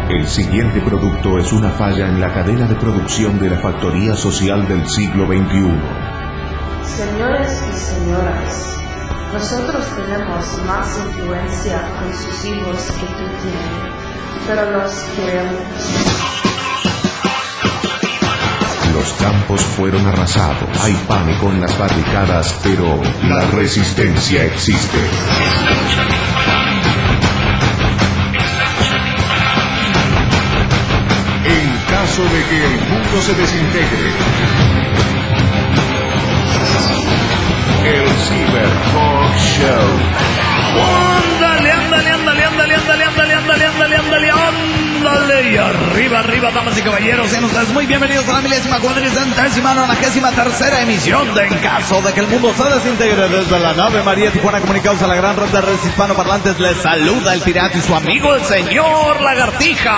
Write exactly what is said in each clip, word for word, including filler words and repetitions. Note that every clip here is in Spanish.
El siguiente producto es una falla en la cadena de producción de la factoría social del siglo veintiuno. Señores y señoras, nosotros tenemos más influencia con sus hijos que tú tienes, pero los queremos. Los campos fueron arrasados, hay pánico en las barricadas, pero la resistencia existe. En caso de que el mundo se desintegre, el Cyberpunk Show. ¡Ándale, ándale, ándale, ándale, ándale, ándale, ándale, ándale, ándale, ándale! Y arriba, arriba, damas y caballeros, sean ustedes muy bienvenidos a la milésima, cuadricentésima, nonagésima tercera emisión de En Caso de que el Mundo se Desintegre. Desde la nave María Tijuana Comunicados a la gran red de redes hispanoparlantes, les saluda el pirata y su amigo el señor Lagartija.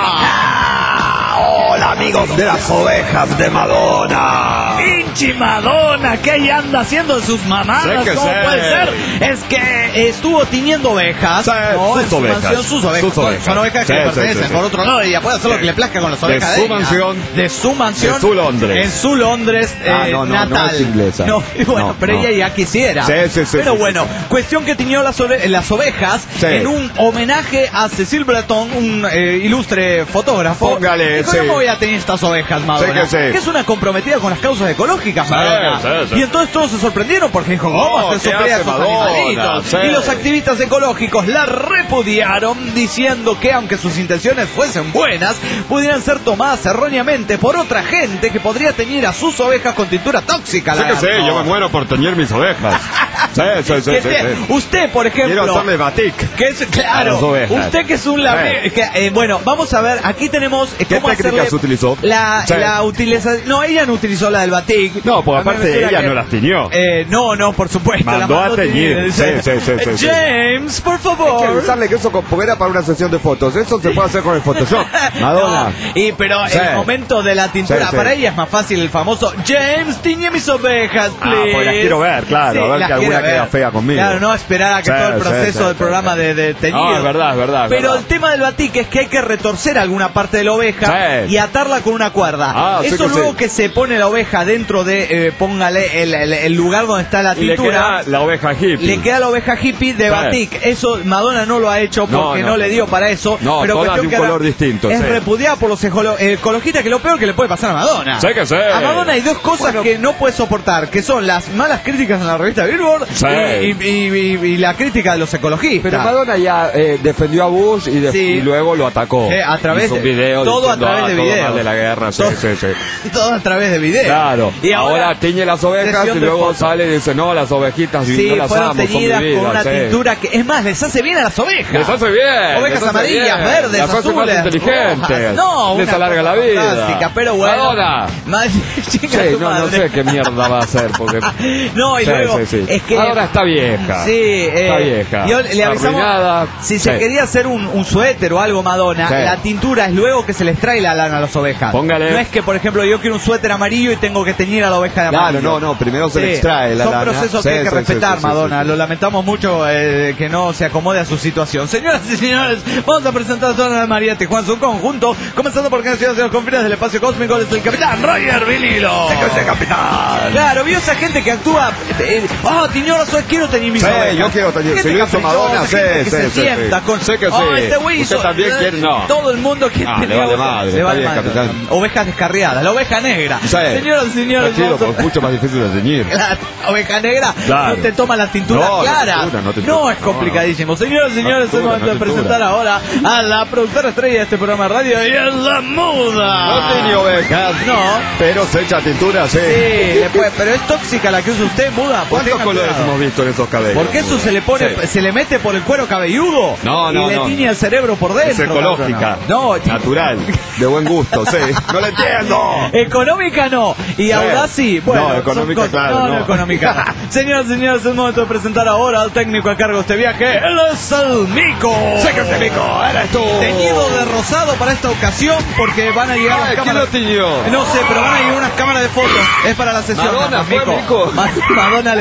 Hola amigos de las ovejas de Madonna. Pinche Madonna, ¿qué ella anda haciendo de sus mamadas? Sé que ¿Cómo sé. puede ser? Es que estuvo tiñendo ovejas, Sí, ¿no? sus En su ovejas. mansión, sus ovejas. Sus ovejas. Son ovejas que Sí, le sí, pertenecen, sí, sí. por otro lado, ella puede hacer lo que le plazca con las ovejas De de su ella. mansión. De su mansión. De su Londres. En su Londres Ah, eh, no, no, natal. no es inglesa. No, y bueno, No, pero no. ella ya quisiera. Sí, sí, sí, Pero sí, bueno, sí, sí. cuestión que tiñó las, ove- las ovejas Sí. en un homenaje a Cecil Breton, un eh, ilustre fotógrafo. Póngale, Dijo, sí. ¿cómo voy a tener estas ovejas, Madonna? Sí que sí. Que es una comprometida con las causas ecológicas, Sí, Madonna. sí, sí. Y entonces todos se sorprendieron porque dijo, ¿cómo Oh, hacer ¿qué sufrir a hace esos Madonna? animalitos? Sí. Y los activistas ecológicos la repudiaron diciendo que aunque sus intenciones fuesen buenas, pudieran ser tomadas erróneamente por otra gente que podría teñir a sus ovejas con tintura tóxica. Sé que lagarto. sé, yo me muero por teñir mis ovejas. Sí, sí, sí, Que sí, te- sí. Usted, por ejemplo, Quiero hacerle batik. que es A claro, las ovejas. usted que es un lame- Sí. que, eh, bueno, vamos a ver, aquí tenemos eh, ¿Qué cómo técnicas hacerle utilizó? La, Sí. la utilización. No, ella no utilizó la del batik. No, porque A mí me aparte suena ella que- no las tiñó. Eh, no, no, por supuesto. Mandó la a teñir. Sí, sí, sí, sí, sí. James, por Hay que favor. avisarle que eso porque era para una sesión de fotos. Eso se puede hacer con el Photoshop. Madonna. No, y pero Sí. el momento de la tintura, Sí, sí. para ella es más fácil el famoso James, tiñe mis ovejas, Ah, please. pues las quiero ver, claro, a ver las que alguna quiere queda ver. fea conmigo. Claro, no esperar a que Sí, todo el sí, proceso sí, del sí, programa sí. de, de teñido. No, es verdad, es verdad, es Pero verdad. el tema del batik es que hay que retorcer alguna parte de la oveja Sí. y atarla con una cuerda. Ah, sí Eso que luego sí. que se pone la oveja dentro de, eh, póngale el, el- el lugar donde está la Y le tintura. queda la oveja hippie. Le queda la oveja hippie de Sí. batik. Eso Madonna no lo ha hecho No, porque no, no. le dio para eso. No, pero todas cuestión de un que ahora color distinto, Es sí. repudiada por los ecolo- ecologistas, que lo peor que le puede pasar a Madonna. Sí que sí. A Madonna hay dos cosas Bueno. que no puede soportar, que son las malas críticas en la revista Billboard Sí. y, y- y- y la crítica de los ecologistas. Pero Madonna ya eh, defendió a Bush y, de- Sí. y luego lo atacó. Sí, a través Hizo un de- video todo a diciendo, través ah, de todo videos. mal de la guerra. Sí, Todo- sí, sí. Todo a través de videos. Claro. Y ahora, ahora, tiñe las ovejas sesión y de luego fotos. sale y dice, no, las ovejitas Sí, no las fueron amo, son teñidas mi vida, con una sí. tintura que, es más, les hace bien a las ovejas. Les hace bien. Ovejas les hace amarillas, bien. verdes, las hace azules, más inteligentes. rojas. No, les una alarga cosa la vida. fantástica, pero bueno. Madonna. Ma- chica Sí, tu no, no madre. sé qué mierda va a hacer porque No, y Sí, luego sí, sí. es que ahora está vieja. Sí, eh, está vieja. yo le avisamos Arruinada. si se Sí. quería hacer un, un suéter o algo Madonna, Sí. la tintura es luego que se les trae la lana a las ovejas. Póngale. No es que por ejemplo yo quiero un suéter amarillo y tengo que teñir a la oveja de amarillo. Claro, no, no, primero se le Sí, extrae la son lana. procesos Sí, que hay que sí, respetar, sí, sí, Madonna. sí, sí. Lo lamentamos mucho eh, que no se acomode a su situación. Señoras y señores, vamos a presentar a toda la María Tijuana, su conjunto, comenzando por canciones de los confines del espacio cósmico, desde el capitán Roger Vinilo. ¡Ese capitán! Claro, vio esa gente que actúa. Eh, oh, tiñor, soy quiero teñir mis Sí, ovejas. yo quiero teñir. Gente Si lo hizo caprichosa, Madonna, sí, gente que sí, se sí, sienta sí. con. Sé que oh, sí. este güey Usted hizo- también quiere- no. Todo el mundo quiere Ah, le vale madre, le está vale bien, madre. capitán. Ovejas descarriadas, la oveja negra. Sí. Señoras y señores, Tranquilo, vamos a- porque es mucho más difícil de teñir. la oveja negra Claro. no te toma la tintura No, la clara. tintura, no te no toma. es complicadísimo. Señoras y señores, es tintura, momento no de tintura. presentar ahora a la productora estrella de este programa de radio y es la muda. No tiene ovejas, No. pero se echa tintura, sí. Sí, le puede- pero es tóxica la que usa usted, muda. pues ¿Cuántos tenga colores cuidado. hemos visto en esos cabellos? Porque eso se le pone, Sí. se le mete por el cuero cabelludo. No, no, y le no. tiñe el cerebro por dentro. Es ecológica, No, natural, de buen gusto, sí. No lo entiendo. Económica no. Y Sí. audaz sí. Bueno, No, son económica, cosas- claro, No, no, no. económica. Señoras y señores, es momento de presentar ahora al técnico a cargo de este viaje. Él es el Mico. Sé que ese Mico, eres tú. Teñido de rosado para esta ocasión porque van a llegar Ay, las ¿quién cámaras. lo tiñó? No sé, pero van a llegar unas cámaras de fotos. Es para la sesión. Madonna, ¿no? fue Mico. Ma- Madonna le dio al Mico.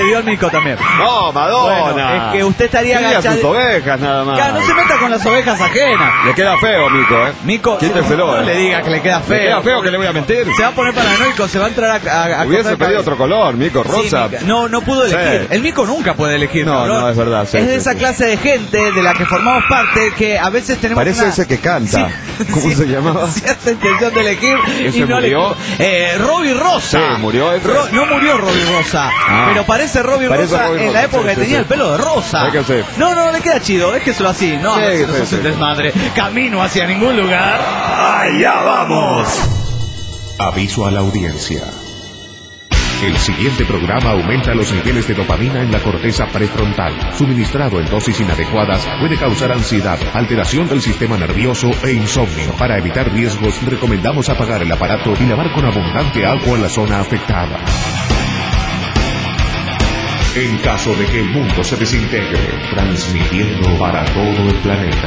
también. No, Madonna. Bueno, es que usted estaría Cría agachado. sus ovejas nada más. Claro, no se meta con las ovejas ajenas. Le queda feo, Mico, ¿eh? Mico, Quíteselo, no eh. le diga que le queda feo. Le queda feo, que le voy a mentir. Se va a poner paranoico, se va a entrar a... a, a Hubiese cortar pedido cabeza. otro color, Mico, Sí, rosa. Mica. No, no pudo elegir. Sí. El Mico nunca puede elegir. No, cabrón. no, es verdad, sí, es de sí, esa sí. clase de gente de la que formamos parte que a veces tenemos Parece una... ese que canta. Sí, ¿Cómo sí, se llamaba? cierta intención de elegir ¿Ese y no murió? Eh, Robbie Rosa. Sí, murió ese. Ro- no murió Robbie Rosa, Ah. pero parece Robbie Parece Rosa Robbie en la Rosa, época sí, que sí, tenía sí. el pelo de rosa. Hay que hacer. No, no, le queda chido, déjeselo así. No, Sí, no se sí, nos hace sí, un sí. desmadre. Camino hacia ningún lugar. ¡Allá vamos! Aviso a la audiencia. El siguiente programa aumenta los niveles de dopamina en la corteza prefrontal. Suministrado en dosis inadecuadas puede causar ansiedad, alteración del sistema nervioso e insomnio. Para evitar riesgos, recomendamos apagar el aparato y lavar con abundante agua la zona afectada. En caso de que el mundo se desintegre, transmitiendo para todo el planeta.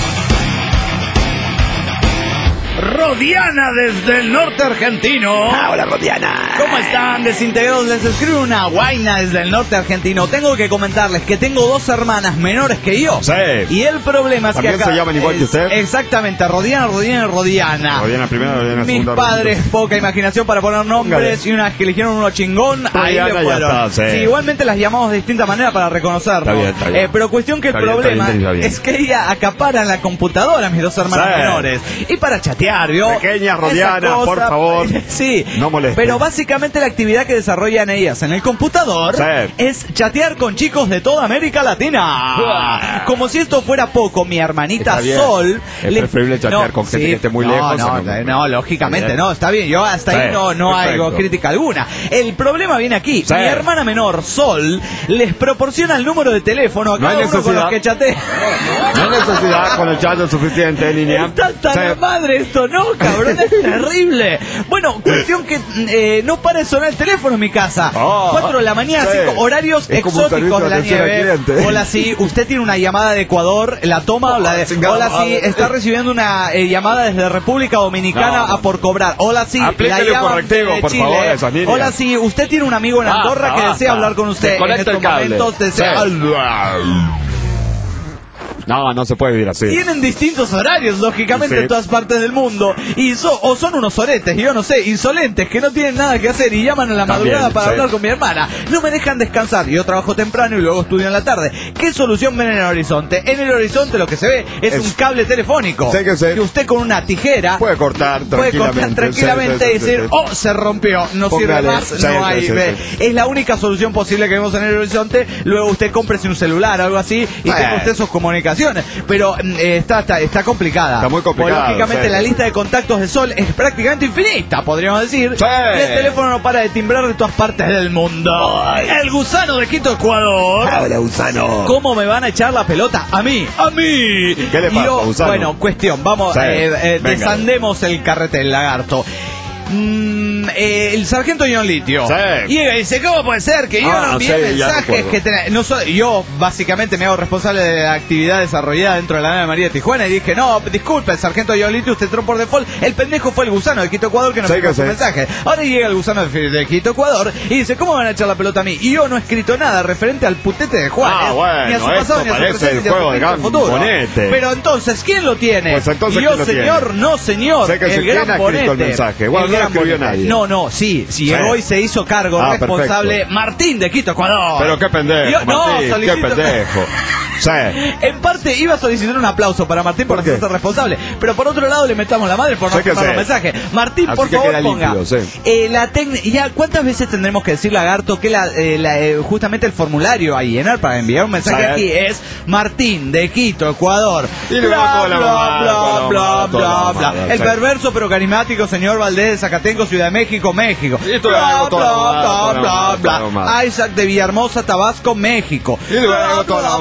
Rodiana desde el norte argentino. Hola, Rodiana. ¿Cómo están, desintegrados? Les escribe una guaina desde el norte argentino. Tengo que comentarles que tengo dos hermanas menores que yo. Sí. Y el problema es que ¿También acá se llaman igual que es- usted? Exactamente, Rodiana, Rodiana, Rodiana. Rodiana primera, Rodiana Mis segunda. padres, poca imaginación para poner nombres. Póngale. Y una vez que eligieron uno chingón, ahí Rodiana le ya fueron. está, sí. Sí, igualmente las llamamos de distinta manera para reconocernos. Está bien, está bien. Eh, pero cuestión que el Está bien, problema está bien, está bien. es que ella acaparan la computadora, mis dos hermanas Sí. menores. Y para chatear, ¿vio? Pequeña Esa Rodiana, por favor. Sí. No moleste. Pero básicamente la actividad que desarrollan ellas en el computador Sí. es chatear con chicos de toda América Latina. Como si esto fuera poco, mi hermanita Está bien. Sol... Es preferible chatear con gente que esté muy no, lejos, No, o no, no. lógicamente Está bien. no, está bien. Yo hasta ahí Sí, no, no perfecto. hago crítica alguna. El problema viene aquí. Sí. Mi hermana menor, Sol, les proporciona el número de teléfono a No hay cada uno con los necesidad. que chatea. No hay necesidad, con el chat es suficiente, niña. Está tan Sí. la madre esto, no, cabrón, es terrible. Bueno, cuestión que eh, no para de sonar el teléfono en mi casa. Oh, Cuatro de la mañana, sí. cinco, horarios Es como un exóticos servicio de la de atención al nieve. cliente. Hola, sí, usted tiene una llamada de Ecuador, la toma o la de... chingada Hola, sí, madre. está recibiendo una eh, llamada desde República Dominicana No, no. a por cobrar. Hola, sí, Aplíquele un llaman correctivo, de por Chile. favor, a esas niñas. Hola, sí, usted tiene un amigo en Basta, Andorra que basta. desea hablar con usted. En Desconecta el estos cable. momentos desea... Sí. No, no se puede vivir así. Tienen distintos horarios, lógicamente, Sí. en todas partes del mundo. Y so- o son unos oretes, yo no sé, insolentes, que no tienen nada que hacer y llaman a la También, madrugada para sí. hablar con mi hermana. No me dejan descansar. Yo trabajo temprano y luego estudio en la tarde. ¿Qué solución ven en el horizonte? En el horizonte lo que se ve es, Es- un cable telefónico. Sí que sí. Que usted con una tijera Puede cortar puede cortar tranquilamente. tranquilamente Sí, sí, y sí, decir, sí. oh, se rompió, no sirve Póngale. más, Sí, no sí, hay. sí, ve. sí. Es la única solución posible que vemos en el horizonte. Luego usted cómprese un celular, algo así, y Bueno. tenga usted sus comunicaciones. Pero mm, eh, está, está, está complicada. Está muy complicado, Porque, lógicamente sí. la lista de contactos de Sol es prácticamente infinita, podríamos decir. Sí. Y el teléfono no para de timbrar de todas partes del mundo. El gusano de Quito, Ecuador. Hola, gusano. ¿Cómo me van a echar la pelota? A mí, a mí. ¿Qué le pasa, Yo, gusano? bueno, cuestión, vamos, Sí, eh, eh, venga. desandemos el carretel, lagarto. Mm, eh, el sargento John Litio Sí. llega y dice, ¿cómo puede ser que yo Ah, no envié sí, ya mensajes recuerdo. que ten- no soy, yo básicamente me hago responsable de la actividad desarrollada dentro de la nave María de Tijuana y dije, no, disculpe, el sargento John Litio, usted entró por default, el pendejo fue el gusano de Quito, Ecuador que no Sí, me que mandó su sí. mensaje. Ahora llega el gusano de, de Quito, Ecuador y dice, ¿cómo van a echar la pelota a mí? Y yo no he escrito nada referente al putete de Juan, Ah, eh, bueno, ni a su esto pasado, ni a su parece presente, el ni a su juego de futuro, Gran futuro. Bonete. Pero entonces, ¿quién lo tiene? Pues entonces, y yo, ¿quién lo tiene? señor, no señor, Sé que el se- ¿quién gran ha escrito el bonete. mensaje? Bueno, El no lo gran escribió bonete. nadie. No, no, sí, sí, Sí. llegó y se hizo cargo Ah, responsable perfecto. Martín de Quito, Ecuador. Pero qué pendejo, Yo- no, Martín, qué solicito- pendejo. Sí. En parte iba a solicitar un aplauso para Martín por ¿Por qué? hacerse responsable, pero por otro lado le metamos la madre por no Sé que firmar los sé. mensajes. Martín, Así por que favor, queda ponga. límpido, sí. eh, la tecn- ya, ¿cuántas veces tendremos que decir, lagarto, que la, eh, la, eh, justamente el formulario a llenar para enviar un mensaje Sí. aquí es Martín de Quito, Ecuador? Y luego Bla, con la bla, mamá, bla, con la bla, mamá, bla, toda la bla. mamá, El sí. perverso pero carismático señor Valdés de Zacatenco, Ciudad de México, México. Y esto Bla, hago toda la bla, mamá, toda bla, la bla, mamá, bla. toda la mamá. Isaac de Villahermosa, Tabasco, México. Y luego hago toda la mamá, toda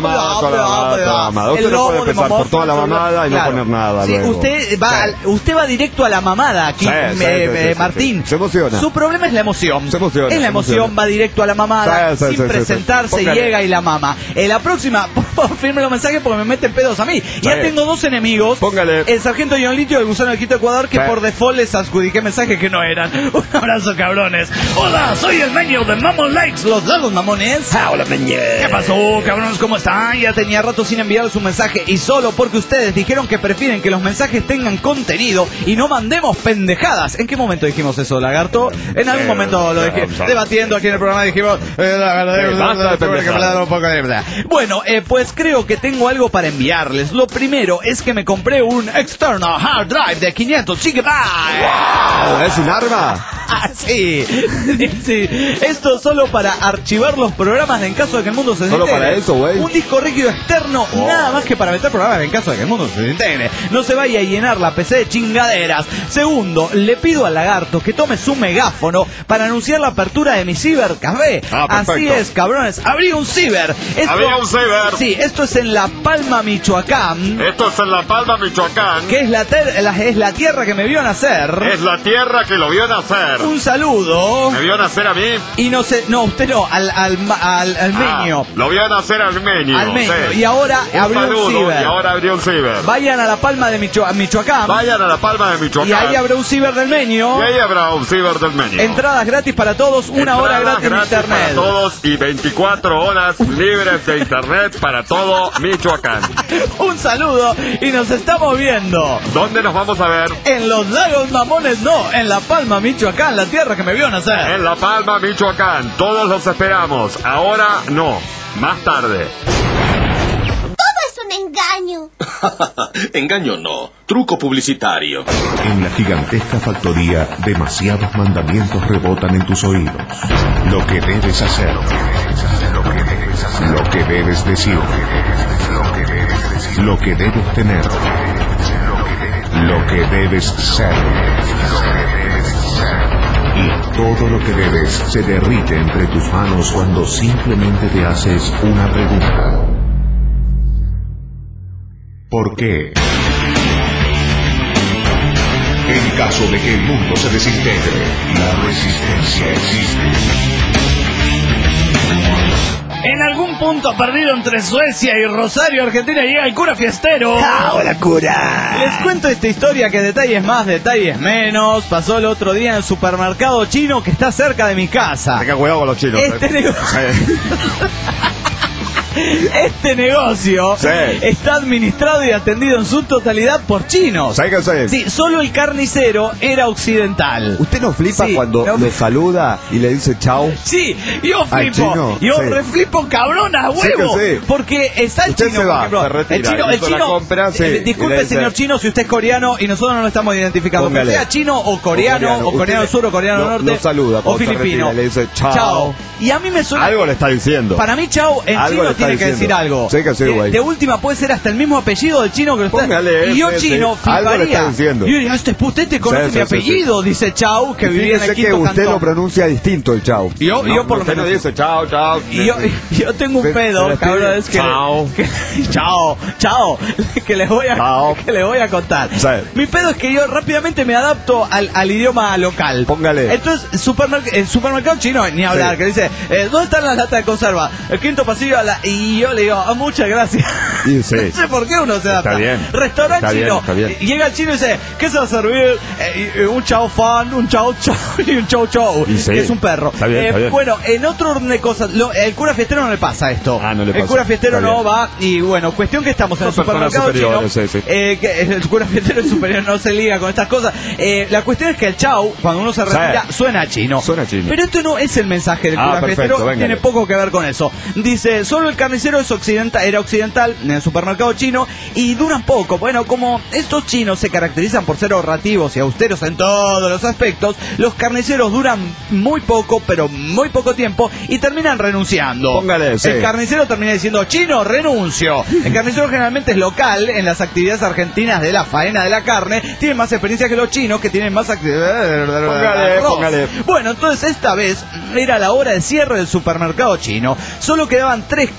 toda la mamada, toda la mamada. Usted El no lobo puede de empezar por toda la Mamón, mamada y claro. no poner nada. Sí, luego. usted va, Sí. al- usted va directo a la mamada aquí, Sí, me- sí, me- sí, sí, sí, Martín. sí. Se emociona. Su problema es la emoción. Se emociona, Es la se emoción, emociona. va directo a la mamada, Sí, sí, sin sí, sí, presentarse, sí. Póngale. llega y la mama. En la próxima, por favor, firme los mensajes porque me meten pedos a mí. Ya Sí. tengo dos enemigos. Póngale. El sargento John Litio y el gusano de Quito Ecuador, que Sí. por default les adjudiqué mensajes que no eran. Un abrazo, cabrones. Hola, soy el meño de Mamon Likes, los lagos mamones. Hola, meñe. ¿Qué pasó, cabrones? ¿Cómo están? Ya tenía rato sin enviarles un mensaje y solo porque ustedes dijeron que prefieren que los mensajes tengan contenido y no mandemos pendejadas. ¿En qué momento dijimos eso, lagarto? En algún Eh, momento lo dije, sí. debatiendo aquí en el programa dijimos... eh, lagarto, Sí, basta de que me pendejadas. da un poco de- Bueno, eh, pues creo que tengo algo para enviarles. Lo primero es que me compré un external hard drive de quinientos gigabytes. Ah, ¿es un arma? Ah, sí. Sí. Esto solo para archivar los programas en caso de que el mundo se Solo desintegre. para eso, güey. Un disco rígido externo, Oh. nada más que para meter programas en caso de que el mundo se desintegre. No se vaya a llenar la P C de chingaderas. Segundo, le pido al lagarto que tome su megáfono para anunciar la apertura de mi cibercafé. Ah, perfecto. Así es, cabrones. Abrí un ciber. Esto- Había un ciber. Sí, esto es en La Palma, Michoacán. Esto es en La Palma, Michoacán. Que es la, ter- la- es la tierra que me vio nacer. Es la tierra que lo vio nacer. Un saludo. ¿Me vio nacer a mí? Y no sé, no, usted no, al, al, ma- al, al meño. Ah, lo vio nacer al meño. Al meño. sí. Y ahora Un abrió un saludo, ciber. Y ahora abrió un ciber. Vayan a La Palma de Micho- a Michoacán. Vayan a La Palma de Michoacán. Y ahí habrá un ciber del meño. Y ahí habrá un ciber del meño. Entradas gratis para todos, una hora Entradas gratis en internet. para todos y veinticuatro horas libres de internet para todo Michoacán. Un saludo y nos estamos viendo. ¿Dónde nos vamos a ver? En los lagos mamones, no, en La Palma, Michoacán, la tierra que me vio nacer. En La Palma, Michoacán. Todos los esperamos. Ahora no. Más tarde. Todo es un engaño. Engaño no, truco publicitario. En la gigantesca factoría, demasiados mandamientos rebotan en tus oídos. Lo que debes hacer, lo que debes hacer, lo que debes decir, lo que debes decir, lo que debes tener, lo que debes ser, lo que debes ser. Y todo lo que debes se derrite entre tus manos cuando simplemente te haces una pregunta. ¿Por qué? En caso de que el mundo se desintegre, la resistencia existe. En algún punto perdido entre Suecia y Rosario, Argentina, llega el cura fiestero. ¡Hola, cura! Les cuento esta historia que detalles más, detalles menos. Pasó el otro día en el supermercado chino que está cerca de mi casa. Tenga cuidado con los chinos. Este eh. negocio... Eh, Este negocio Sí. está administrado y atendido en su totalidad por chinos. ¿Sabe qué sé? Sí, solo el carnicero era occidental. ¿Usted no flipa Sí, cuando no- lo saluda y le dice chao? Sí, yo ¿Al flipo. chino? Yo Sí. reflipo cabrón a Sí huevo. que sí. Porque está el Usted chino, se va, por ejemplo. se retira, el chino, el hizo la chino compra, sí, eh, y disculpe, le dice- señor chino, si usted es coreano y nosotros no lo estamos identificando. Que Póngale. sea chino o coreano, o coreano, Usted sur o coreano lo- norte. lo saluda o cuando se filipino. retira, le dice chao. Y a mí me suena. Algo le está diciendo. Para mí, chao, en Algo chino le está tiene que decir diciendo. algo. Sí que sí, de, güey. de última puede ser hasta el mismo apellido del chino que usted. Póngale y yo, ese, chino, sí. Algo le fliparía. está diciendo. Yo diría, este usted te conoce Sí, mi sí, sí, apellido, dice chao, que Y vivía en fíjese el que quinto usted cantón. lo pronuncia distinto el chao. Yo- yo por lo usted menos- no dice chao, chao. Y yo, yo tengo un Se- pedo, se despide. cabrón, es que... Chao. que- chao, chao, que les voy a, Chao. que les voy a contar. Sí. Mi pedo es que yo rápidamente me adapto al, al idioma local. Póngale. Entonces, supermerc el supermercado chino, ni hablar, Sí. que dice, eh, ¿dónde están las latas de conserva? El quinto pasillo, a la... y yo le digo, ah, muchas gracias. Y sí. No sé por qué uno se adapta. Está bien. Restaurante Está bien, chino. está bien. Y llega el chino y dice, ¿qué se va a servir? Eh, y- y un chao fan, un chao chao y un chau chau. Y sí. Que es un perro. Está bien, Eh, está bien. Bueno, en otro orden de cosas, lo- el cura fiestero no le pasa esto. Ah, no le El pasa. cura fiestero Está no bien. va y bueno, cuestión que estamos en el Son personas supermercado chino. superiores, sí, sí. eh, que el cura fiestero es superior, no se liga con estas cosas. Eh, la cuestión es que el chau, cuando uno se Sí. retira, suena chino. Suena chino. Pero esto no es el mensaje del Ah, cura perfecto, fiestero, véngale. tiene poco que ver con eso. Dice, solo el carnicero es occidental, era occidental en el supermercado chino y duran poco. Bueno, como estos chinos se caracterizan por ser ahorrativos y austeros en todos los aspectos, los carniceros duran muy poco, pero muy poco tiempo y terminan renunciando. Póngale, sí. El carnicero termina diciendo, chino, renuncio. El carnicero generalmente es local en las actividades argentinas de la faena de la carne, tiene más experiencia que los chinos que tienen más actividades. Póngale, póngale. Bueno, entonces esta vez era la hora de cierre del supermercado chino. Solo quedaban tres clientes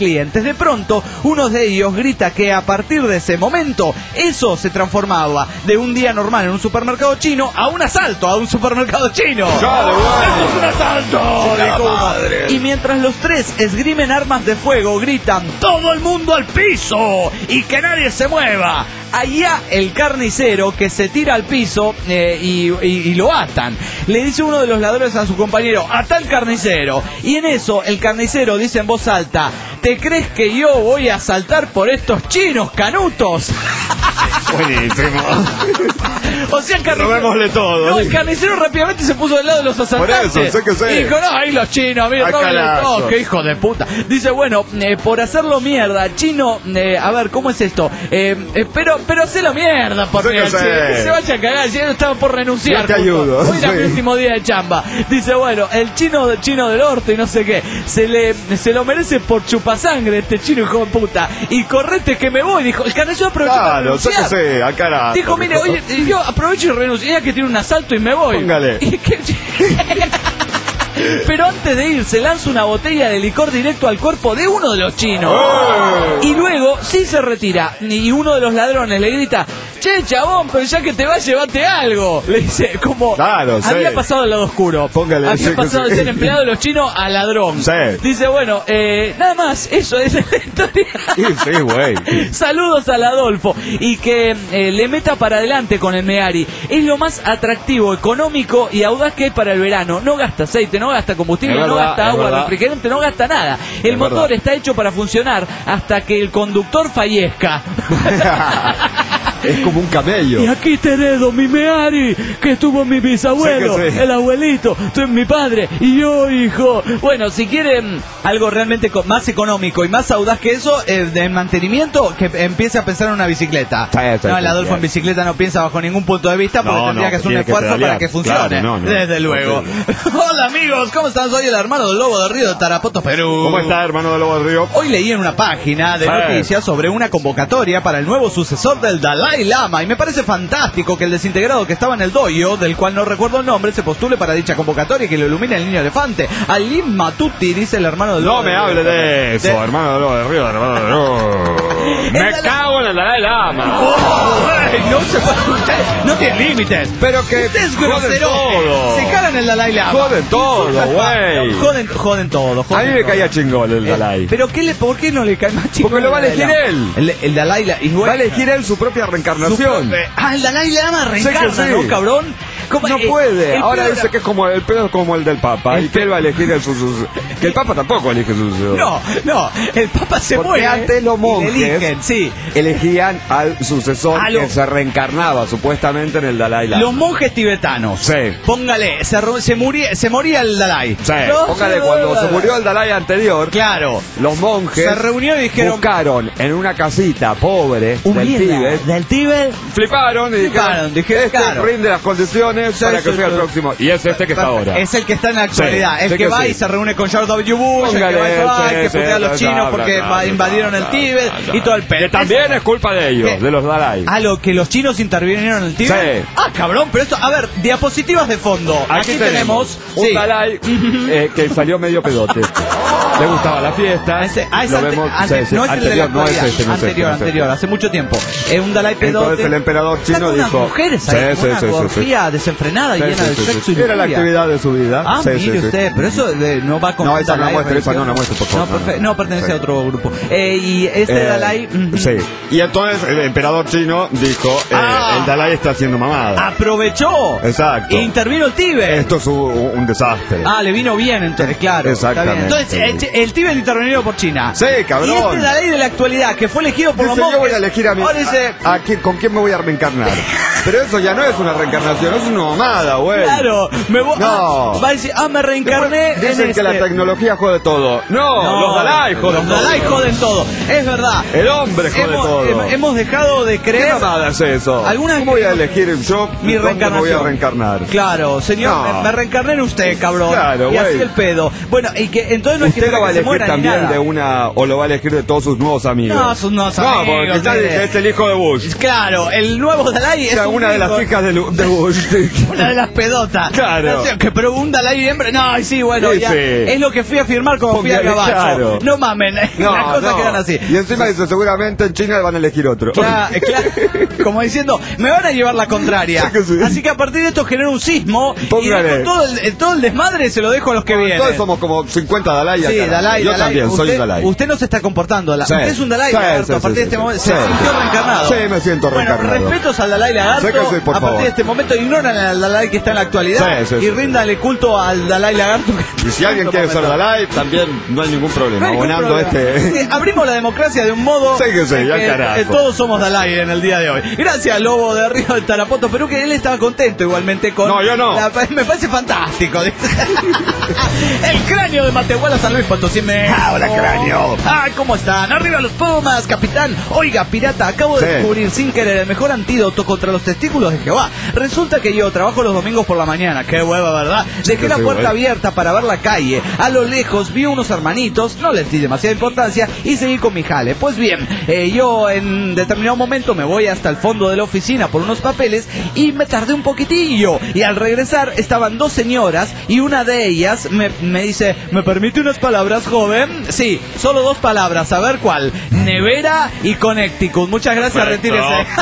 clientes. De pronto, uno de ellos grita que a partir de ese momento, eso se transformaba de un día normal en un supermercado chino a un asalto a un supermercado chino. ¡Dale, güey! ¡Esto es un asalto! ¡La Dijo uno. madre! Y mientras los tres esgrimen armas de fuego, gritan ¡todo el mundo al piso! ¡Y que nadie se mueva! Allá el carnicero que se tira al piso eh, y, y, y lo atan. Le dice uno de los ladrones a su compañero, ¡ata al carnicero! Y en eso el carnicero dice en voz alta, ¿te crees que yo voy a saltar por estos chinos canutos? Buenísimo. O sea, el carnicero... Robémosle todo. No, el carnicero rápidamente se puso del lado de los asaltantes. Por eso, sé que sé. Y dijo, no, ahí los chinos, mira, Ay, róbenle carajo. todo, qué hijo de puta. Dice, bueno, eh, por hacerlo mierda, chino, eh, a ver, ¿cómo es esto? Eh, eh, pero, pero hacelo mierda, por Sé que Dios, sé. que se vaya a cagar, si no estaba por renunciar. Yo te justo. ayudo, Hoy era sí. mi último día de chamba. Dice, bueno, el chino, chino del orto y no sé qué, se le, se lo merece por chupasangre este chino hijo de puta. Y correte que me voy, dijo. El carnicero aprovechó para Claro, sé que renunciar. sé, a carajo. Dijo, mire, oye, yo aprovecho y renuncio, ya que tiene un asalto y me voy. Póngale. Y que- Pero antes de ir, se lanza una botella de licor directo al cuerpo de uno de los chinos. Y luego, sí se retira. Y uno de los ladrones le grita, che, chabón, pero ya que te vas, llévate algo. Le dice, como Claro, sí. había pasado al lado oscuro. Póngale, había sí que pasado de sí. ser empleado de los chinos a ladrón. Sí. Dice, bueno, eh, nada más, eso es la historia. Sí, sí, güey. Saludos al Adolfo y que eh, le meta para adelante con el Meari. Es lo más atractivo, económico y audaz que hay para el verano. No gasta aceite, no gasta combustible, Es no verdad, gasta es agua, verdad. refrigerante, no gasta nada. El Es motor verdad. está hecho para funcionar hasta que el conductor fallezca. Es como un camello. Y aquí te heredo mi Meari, que tuvo mi bisabuelo, Sí que sí. el abuelito, tú mi padre y yo, hijo. Bueno, si quieren algo realmente co- más económico y más audaz que eso, eh, de mantenimiento, que empiece a pensar en una bicicleta. Sí, sí, no, sí, el Adolfo sí. en bicicleta no piensa bajo ningún punto de vista porque No, tendría no, que hacer un tiene que esfuerzo para pedalear. que funcione. Claro, no, no. Desde luego. Hola amigos, ¿cómo están? Soy el hermano del Lobo del Río de Tarapoto, Perú. ¿Cómo está, hermano de Lobo del Río? Hoy leí en una página de Sí. noticias sobre una convocatoria para el nuevo sucesor del Dalai Lama y me parece fantástico que el desintegrado que estaba en el dojo, del cual no recuerdo el nombre, se postule para dicha convocatoria y que lo ilumine el niño elefante. Alim Matuti, dice el hermano del No Lobo me del hable Río. de eso, De- hermano de Lobo del Río, hermano de Lobo. Me Dalai- cago en el Dalai Lama. ¡Oh! ¡Ay, no se puede! Usted no tiene límites. Pero que Usted es joden grosero. todo. Se cagan en el Dalai Lama. Joden todo, Insultan- güey. Joden, joden todo. A joden mí me todo. caía chingón el Eh, Dalai. Pero ¿qué le, ¿por qué no le cae más chico? Porque lo va a el Dalai elegir Lama? él. El, el Dalai Lama. y Va a bueno, elegir él su propia su reencarnación. profe- Ah, el Dalai Lama reencarna, sí. ¿no, cabrón? ¿Cómo- No eh, puede. el Ahora pedo dice era- que es como el pedo es como el del Papa. El Y que él va a elegir el su, su- que el Papa tampoco elige su sucesor. No, no, el Papa se Porque muere. antes los y le monjes eligen, sí. elegían al sucesor A lo- que se reencarnaba supuestamente en el Dalai Lama. Los monjes tibetanos. Sí. Póngale, se, ru- se, muría, se moría el Dalai. Sí, No, póngale, se- cuando se murió el Dalai anterior, Claro. los monjes Se reunió y dijeron- buscaron en una casita pobre del Humilde, Tíbet, del Tíbet. fliparon y Fliparon, dijeron, dijeron, este claro. rinde las condiciones Sí, para sí, que sea sí. el próximo. Y es este que está ahora. Es el que está en la actualidad. Sí, el sí que, que va sí. y se reúne con George W. Bush, el que Póngale, va y dice, "Ay, hay sí, que sí, putear a los bla, chinos bla, porque bla, va- bla, invadieron bla, el bla, Tíbet bla, y todo el pedo. Que también es culpa de ellos, ¿Qué? de los Dalai. A lo que los chinos intervinieron en el Tíbet. Sí. Ah, cabrón, pero esto, a ver, diapositivas de fondo. Aquí, tenemos un sí. Dalai eh, que salió medio pedote. Le gustaba la fiesta. Ese- ah, es lo ante- vemos, ante- sí, sí, no es el de la anterior, no es actualidad, este, no es este, anterior, no es este. anterior, hace mucho tiempo. Es un Dalai pedote. Entonces el emperador Está chino con unas dijo... mujeres ahí, Sí, con sí, una sí, sí, orgía sí. desenfrenada Sí, y llena sí, de sí, sexo sí. y Era la lujuria. actividad de su vida. Ah, Sí, mire sí, sí. usted, pero eso eh, no va con No, un esa no Dalai muestre, esa no la religioso. muestre, por favor. No, perfe- no pertenece Sí. a otro grupo. Eh, y este Eh, Dalai... mm, Sí. Y entonces el emperador chino dijo, eh, Ah. el Dalai está haciendo mamada. aprovechó. Exacto. E intervino el Tíbet. Esto es un, un desastre. Ah, le vino bien entonces, claro. Está bien. Exactamente. Entonces, el, el Tíbet intervenido por China. Sí, cabrón. Y este Dalai de la actualidad, que fue elegido por Dice, los monjes... yo voy a elegir a mi... Ahora dice... a- a quién- ¿Con quién me voy a reencarnar? Pero eso ya no es una reencarnación, es una mamada, güey. Claro, me voy... No. ah, va a decir, ah, me reencarné Después dicen en que la este. tecnología jode todo. No, No, los Dalai joden Los todo. Dalai joden todo. Es verdad. El hombre jode hemos, todo. hem- hemos dejado de ¿Qué creer... mamada es eso? Alguna ¿Cómo vez voy a que- elegir yo Mi dónde me voy a reencarnación. reencarnar? Claro, señor, No. me, me reencarné en usted, cabrón. Claro, y así güey. el pedo. Bueno, y que entonces no es que, ¿Usted lo va a que se elegir muera ni también nada. de una... o lo va a elegir de todos sus nuevos amigos? No, sus nuevos No, amigos, porque ya mire. dije, es el hijo de Bush. Claro, el nuevo Dalai es Ya, un una de las hijas de, Lu- de Bush. Una de las pedotas. Claro. O sea, que pero un Dalai hembra. No, y sí, bueno, Sí, ya. sí. Es lo que fui a firmar como fui a Póngale, caballo. claro. No mamen, No, las cosas no. quedan así. Y encima dice, seguramente en China van a elegir otro. Claro, claro, como diciendo, me van a llevar la contraria. Sí que sí. Así que a partir de esto genera un sismo. Póngale. Y dejo todo, el, todo el desmadre se lo dejo a los que vienen. Todos somos como cincuenta Dalai. Sí, acá. Dalai, Yo Dalai. también, usted, soy un Dalai. Usted no se está comportando. La, Sí. Usted es un Dalai Sí, Lagarto. sí, a partir sí, de este sí, momento sí. se sintió reencarnado. Sí, me siento bueno, reencarnado. respetos al Dalai Lagarto. Sí que sí, por a partir favor. de este momento ignoran al Dalai que está en la actualidad. Sí, sí, y sí, ríndale culto al Dalai Lagarto. que- Y si alguien quiere ser Dalai, también no hay ningún problema. No hay ningún Abonando problema. este. Sí, abrimos la democracia de un modo Sí que sí, en ya que, carajo. eh, todos somos Dalai en el día de hoy. Gracias, Lobo de Río del Tarapoto Perú, que él estaba contento igualmente con... No, yo no. la- me parece fantástico. dice. El cráneo de Matehuala, San Luis Potosí. Me... Ah, hola, cráneo. Ay, ¿cómo están? Arriba los Pumas, capitán. Oiga, pirata, acabo de Sí. descubrir sin querer el mejor antídoto contra los testículos de Jehová. Resulta que yo trabajo los domingos por la mañana. Qué hueva, ¿verdad? Dejé que la sí, puerta güey. abierta para ver la calle. A lo lejos vi unos hermanitos, no les di demasiada importancia y seguí con mi jale. Pues bien, eh, yo en determinado momento me voy hasta el fondo de la oficina por unos papeles y me tardé un poquitillo. Y al regresar estaban dos señoras y una de ellas me, me dice, ¿me permite unas palabras, joven? Sí, solo dos palabras, a ver cuál. Nevera y Connecticut. Muchas gracias, Perfecto.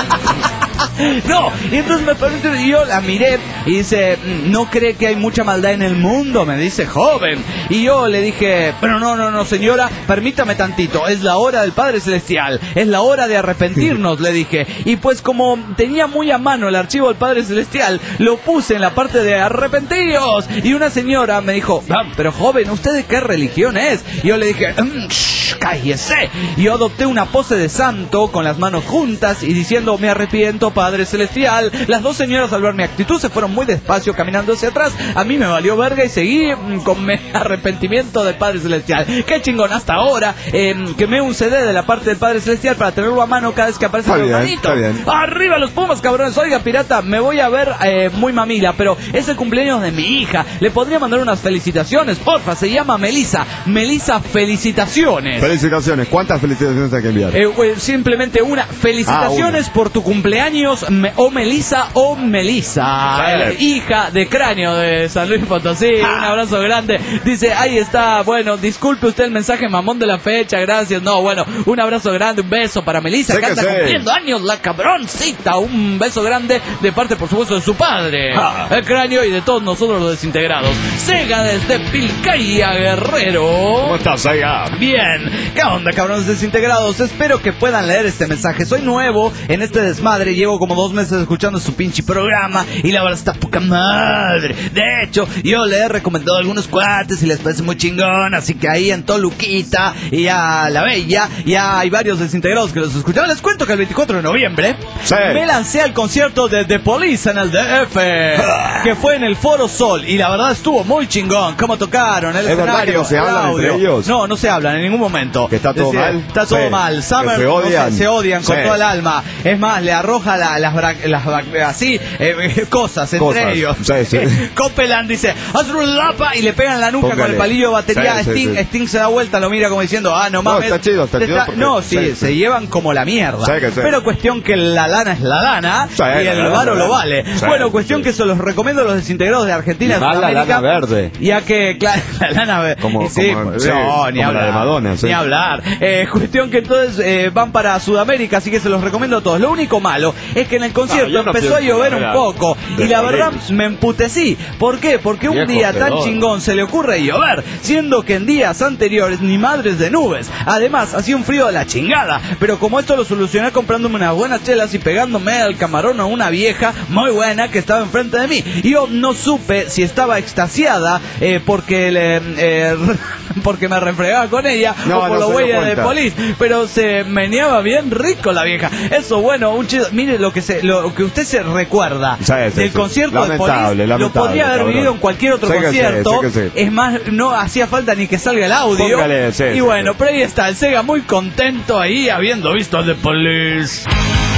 retírese. No, y entonces me permite, y yo la miré y dice, ¿no cree que hay mucha maldad en el mundo? Me dice, joven. Y yo le dije, pero no, no, no, señora, permítame tantito, es la hora del Padre Celestial, es la hora de arrepentirnos, le dije. Y pues como tenía muy a mano el archivo del Padre Celestial, lo puse en la parte de arrepentiros. Y una señora me dijo, ah, pero joven, ¿usted de qué religión es? Y yo le dije, "Mm, shh, cállese. Y yo adopté una pose de santo con las manos juntas y diciendo, me arrepiento, Padre Celestial. Las dos señoras al ver mi actitud se fueron muy despacio caminando hacia atrás. A mí me valió verga y seguí mm, con mi arrepentimiento del Padre Celestial. Qué chingón hasta ahora. Eh, quemé un C D de la parte del Padre Celestial para tenerlo a mano cada vez que aparece Está el bien, hermanito. está bien. Arriba los Pumas, cabrones. Oiga, pirata, me voy a ver eh, muy mamila, pero es el cumpleaños de mi hija. Le podría mandar unas felicitaciones, porfa. Se llama Melissa. Melissa, felicitaciones. Felicitaciones. ¿Cuántas felicitaciones hay que enviar? Eh, pues, simplemente una. Felicitaciones Ah, por tu cumpleaños, me- o Melissa o Melissa, Dale. eh, hija de Cráneo de San Luis Potosí. Un abrazo grande. Dice, ahí está, bueno, disculpe usted el mensaje mamón de la fecha, gracias. No, bueno, un abrazo grande, un beso para Melissa, Sí que que anda sí. cumpliendo años, la cabroncita. Un beso grande de parte, por supuesto, de su padre, Ah. el Cráneo, y de todos nosotros los desintegrados. Sega desde Pilcaya, Guerrero. ¿Cómo estás, allá? Bien, ¿qué onda, cabrones desintegrados? Espero que puedan leer este mensaje. Soy nuevo en este desmadre, llevo como dos meses escuchando su pinche programa y la verdad está poca madre. De hecho, yo le he recomendado a algunos cuates y les parece muy chingón, así que ahí en Toluquita y a La Bella ya hay varios desintegrados que los escucharon. Les cuento que el veinticuatro de noviembre Sí. me lancé al concierto de The Police en el D F, que fue en el Foro Sol, y la verdad estuvo muy chingón. Cómo tocaron el ¿Es verdad escenario, que no se el hablan audio. entre ellos? No, no se hablan en ningún momento. ¿Que está todo Decía, mal? Está todo Sí. mal. Summer, Que se no odian. se, se odian con Sí. todo el alma. Es más, le arroja la- las, bra- las bra- así eh, eh, cosas entre Cosas. ellos. Sí, sí. Copeland dice, haz un lapa, y le pegan en la nuca Póngale. con el palillo de batería. Sí, sí, Sting, sí. Sting se da vuelta, lo mira como diciendo, ah, no No, mames. está chido, está Te chido porque- No, sí, sí, se sí. llevan como la mierda. Sí, que sí. Pero cuestión que la lana es la lana Sí, y la el lana varo es la lo lana. vale. Sí, bueno, cuestión sí. que se los recomiendo a los desintegrados de Argentina. Y más la Sudamérica, lana verde. Ya que, claro, la lana verde. Como- Y sí, como- pues, sí, no, ni como la hablar. de Madonna, sí. Ni hablar. Eh, cuestión que entonces eh, van para Sudamérica, así que se los recomiendo a todos. Lo único malo es que en el concierto yo no empezó a pienso llover la un verdad. poco. Y De la verdad Police. me emputecí. ¿Por qué? Porque un Viejo día tan pedón. chingón se le ocurre llover, siendo que en días anteriores ni madres de nubes. Además, hacía un frío de la chingada. Pero como esto lo solucioné comprándome unas buenas chelas y pegándome al camarón a una vieja muy buena que estaba enfrente de mí. Y yo no supe si estaba extasiada eh, porque le, eh, porque me refregaba con ella No, o por no los se dio güeyes de cuenta. Police, pero se meneaba bien rico la vieja. Eso, bueno, un chido. Mire lo que se, lo que usted se recuerda Sí, sí, del sí. concierto de Lamentable, Police, lo lamentable, podría haber cabrón. vivido en cualquier otro Sí que sí, concierto. sí que sí. Es más, no hacía falta ni que salga el audio. Póngale, sí, y sí, bueno, sí. pero ahí está, el Sega muy contento ahí habiendo visto al de Police.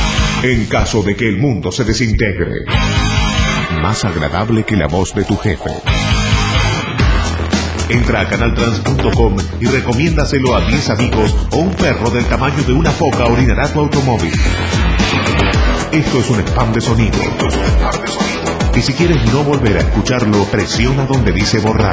En caso de que el mundo se desintegre, más agradable que la voz de tu jefe. Entra a canal trans punto com y recomiéndaselo a diez amigos o un perro del tamaño de una foca orinará tu automóvil. Esto es un spam de sonido. Esto es un spam de sonido. Y si quieres no volver a escucharlo, presiona donde dice borrar.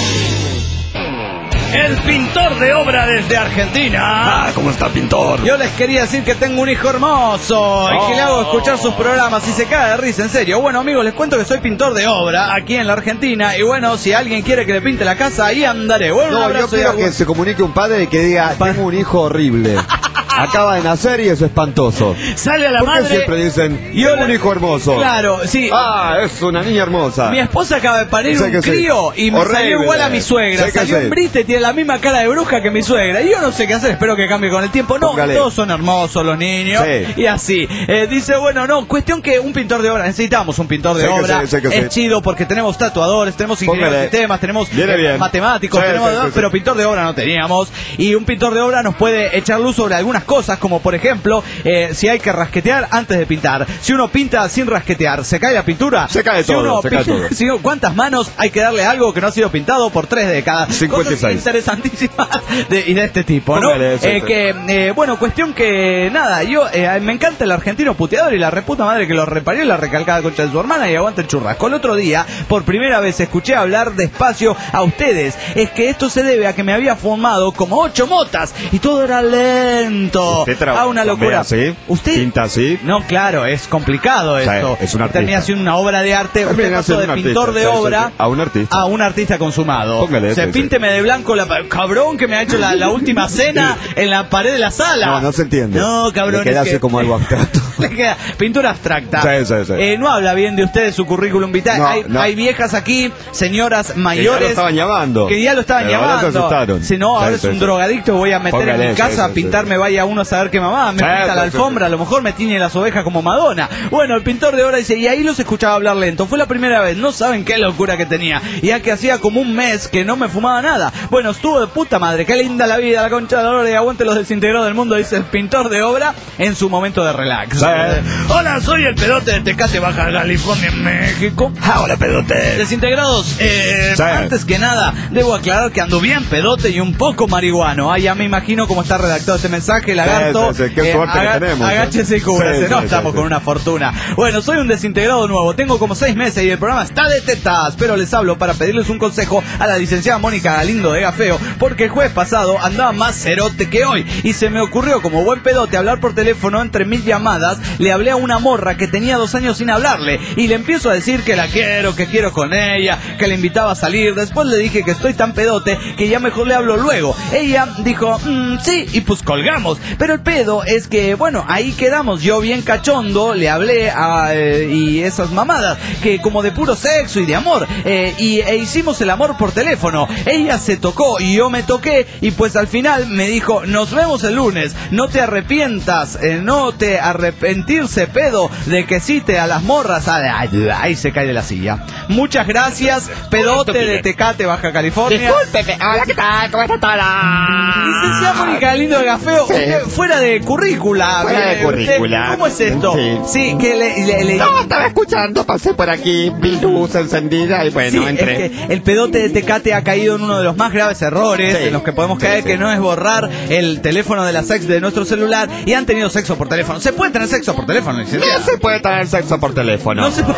El pintor de obra desde Argentina. Ah, ¿cómo está, pintor? Yo les quería decir que tengo un hijo hermoso oh. y que le hago escuchar sus programas y se cae de risa, en serio. Bueno, amigos, les cuento que soy pintor de obra aquí en la Argentina y bueno, si alguien quiere que le pinte la casa, ahí andaré. Bueno, no, un abrazo. yo quiero algún... que se comunique un padre y que diga, tengo un hijo horrible. Acaba de nacer y es espantoso. Sale a la ¿Por qué madre. siempre dicen, yo tengo un hijo hermoso? Claro, sí. Ah, es una niña hermosa. Mi esposa acaba de parir sé un que crío sí. y me Horrible. salió igual a mi suegra. Sé que Salió sí. en brita y tiene la misma cara de bruja que mi suegra. Y yo no sé qué hacer, espero que cambie con el tiempo. No, Póngale. todos son hermosos los niños. Sí. Y así. Eh, dice, bueno, no, cuestión que un pintor de obra, necesitamos un pintor de Sé que obra. sí, sé que es sí. chido porque tenemos tatuadores, tenemos ingenieros de Póngale. sistemas, tenemos Viene eh, bien. matemáticos, Sí, tenemos, sí, sí, sí. pero pintor de obra no teníamos. Y un pintor de obra nos puede echar luz sobre algunas cosas, como por ejemplo, eh, si hay que rasquetear antes de pintar. Si uno pinta sin rasquetear, ¿se cae la pintura? Se cae Si todo, uno se cae pinta- todo. si no, ¿cuántas manos hay que darle a algo que no ha sido pintado por tres décadas? cincuenta y seis. Cosas interesantísimas de, y de este tipo, ¿no? Póngale, sí, Eh, sí. que, eh, bueno, cuestión que, nada, yo, eh, me encanta el argentino puteador y la reputa madre que lo reparió y la recalcada concha de su hermana y aguanta el churrasco. El otro día, por primera vez, escuché hablar despacio a ustedes. Es que esto se debe a que me había fumado como ocho motas y todo era lento. ¿Usted tra- a una locura. así? ¿Usted? ¿Pinta así? No, claro, es complicado sea, esto. es un artista. Termina siendo una obra de arte. Usted Termina pasó siendo de un pintor artista, de sí, sí, obra sí. A un artista. a un artista consumado. Póngale, O sea, sí, sí. pínteme de blanco la cabrón que me ha hecho la, la última cena en la pared de la sala. No, no se entiende. No, cabrón. Le queda es así que- como algo abstracto. Le queda pintura abstracta. Sí, sí, sí. Eh, no habla bien de usted, de su currículum vitae. No, hay, no. hay viejas aquí, señoras Que ya mayores. lo estaban llamando. Que ya lo estaban Pero ahora se llamando. asustaron. Si no, ahora Sí, es sí, un sí. drogadicto, voy a meter Póngale, en mi sí, casa sí, a sí. pintarme, vaya uno a saber qué mamá, me Sí, pinta sí, la sí, sí. alfombra, a lo mejor me tiñe las ovejas como Madonna. Bueno, el pintor de obra dice, y ahí los escuchaba hablar lento. Fue la primera vez, no saben qué locura que tenía. Ya que hacía como un mes que no me fumaba nada. Bueno, estuvo de puta madre, qué linda la vida, la concha de la lora y aguante los desintegrados del mundo, dice el pintor de obra en su momento de relax. Sí. Hola, soy el pedote de Tecate, Baja California, México. Ahora, pedote. Desintegrados, eh, Sí. antes que nada, debo aclarar que ando bien pedote y un poco marihuano. Ah, ya me imagino cómo está redactado este mensaje, lagarto. Sí, sí, sí, qué suerte que tenemos, ¿eh? Agáchese y cúbrese, Sí, no sí, estamos sí, con sí. una fortuna. Bueno, soy un desintegrado nuevo, tengo como seis meses y el programa está de tetas, pero les hablo para pedirles un consejo a la licenciada Mónica Galindo de Gafeo, porque el jueves pasado andaba más cerote que hoy y se me ocurrió como buen pedote hablar por teléfono entre mil llamadas. Le hablé a una morra que tenía dos años sin hablarle y le empiezo a decir que la quiero, que quiero con ella, que le invitaba a salir. Después le dije que estoy tan pedote que ya mejor le hablo luego. Ella dijo, mmm, sí, y pues colgamos. Pero el pedo es que, bueno, ahí quedamos. Yo bien cachondo le hablé a, eh, y esas mamadas, que como de puro sexo y de amor, eh, y e hicimos el amor por teléfono. Ella se tocó y yo me toqué y pues al final me dijo, nos vemos el lunes, no te arrepientas, eh, no te arrepentirse pedo de que cite a las morras. Ay, ay, ay, se cae de la silla. Muchas gracias, pedote de Tecate, Baja California. Discúlpeme. Hola, ¿qué tal? ¿Cómo está toda? Licenciada Mónica Galindo de Gafeo, usted fuera de currícula. Fuera de eh, usted, currícula. ¿Cómo es esto? Sí. Sí, que le... le- le- No, estaba escuchando, pasé por aquí, vi luz encendida y bueno, Sí, entré. es que el pedote de Tecate ha caído en uno de los más graves errores Sí, en los que podemos sí, caer, sí. que no es borrar el teléfono de la sex de nuestro celular y han tenido sexo por teléfono. ¿Se puede tener sexo por teléfono, licenciada? No se puede tener sexo por teléfono. No se puede...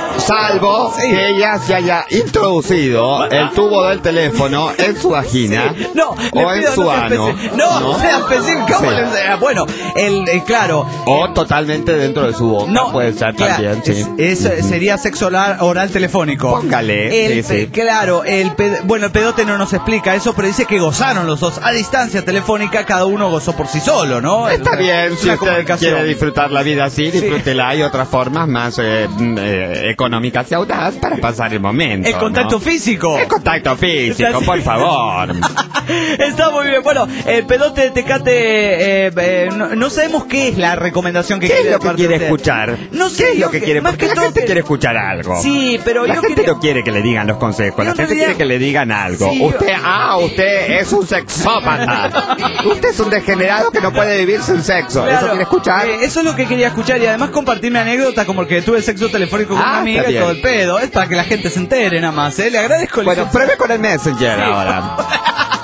Salvo Sí. que ella se haya introducido el tubo del teléfono en su vagina No, le o en pido, su no sea ano. especi- No, ¿no? sea específico. ¿Cómo Sí. le sea? Bueno, el, eh, claro. O totalmente dentro de su boca. No, puede ser claro, también, sí. es- es- sería sexo oral, oral telefónico. Póngale, El sí, pe- sí. Claro, el pe- bueno, el pedote no nos explica eso, pero dice que gozaron los dos a distancia telefónica, cada uno gozó por sí solo, ¿no? Está Es- bien, es si una usted comunicación. quiere disfrutar la vida así, disfrútela. Hay otras formas más eh, mm, eh, económicas y audaz para pasar el momento. El contacto ¿no? físico. El contacto físico, por favor. Está muy bien. Bueno, el pedote de Tecate, eh, eh, no, no sabemos qué es la recomendación que ¿Qué es quiere lo de que parte quiere de usted. escuchar? No sé ¿Qué es lo yo que que- quiere? más Porque que la todo gente que- quiere escuchar algo. Sí, pero La yo gente quería- no quiere que le digan los consejos. Yo La en gente realidad- quiere que le digan algo. Sí, yo- usted, ah, usted es un sexópata. Usted es un degenerado que no puede vivir sin sexo. Claro, ¿Eso quiere escuchar? eh, eso es lo que quería escuchar y además compartir mi anécdota como el que tuve sexo telefónico con Ah, una amiga está y todo el bien. pedo. Es para que la gente se entere nada más, ¿eh? Le agradezco el Bueno, licenciado. pruebe con el Messenger Sí. ahora.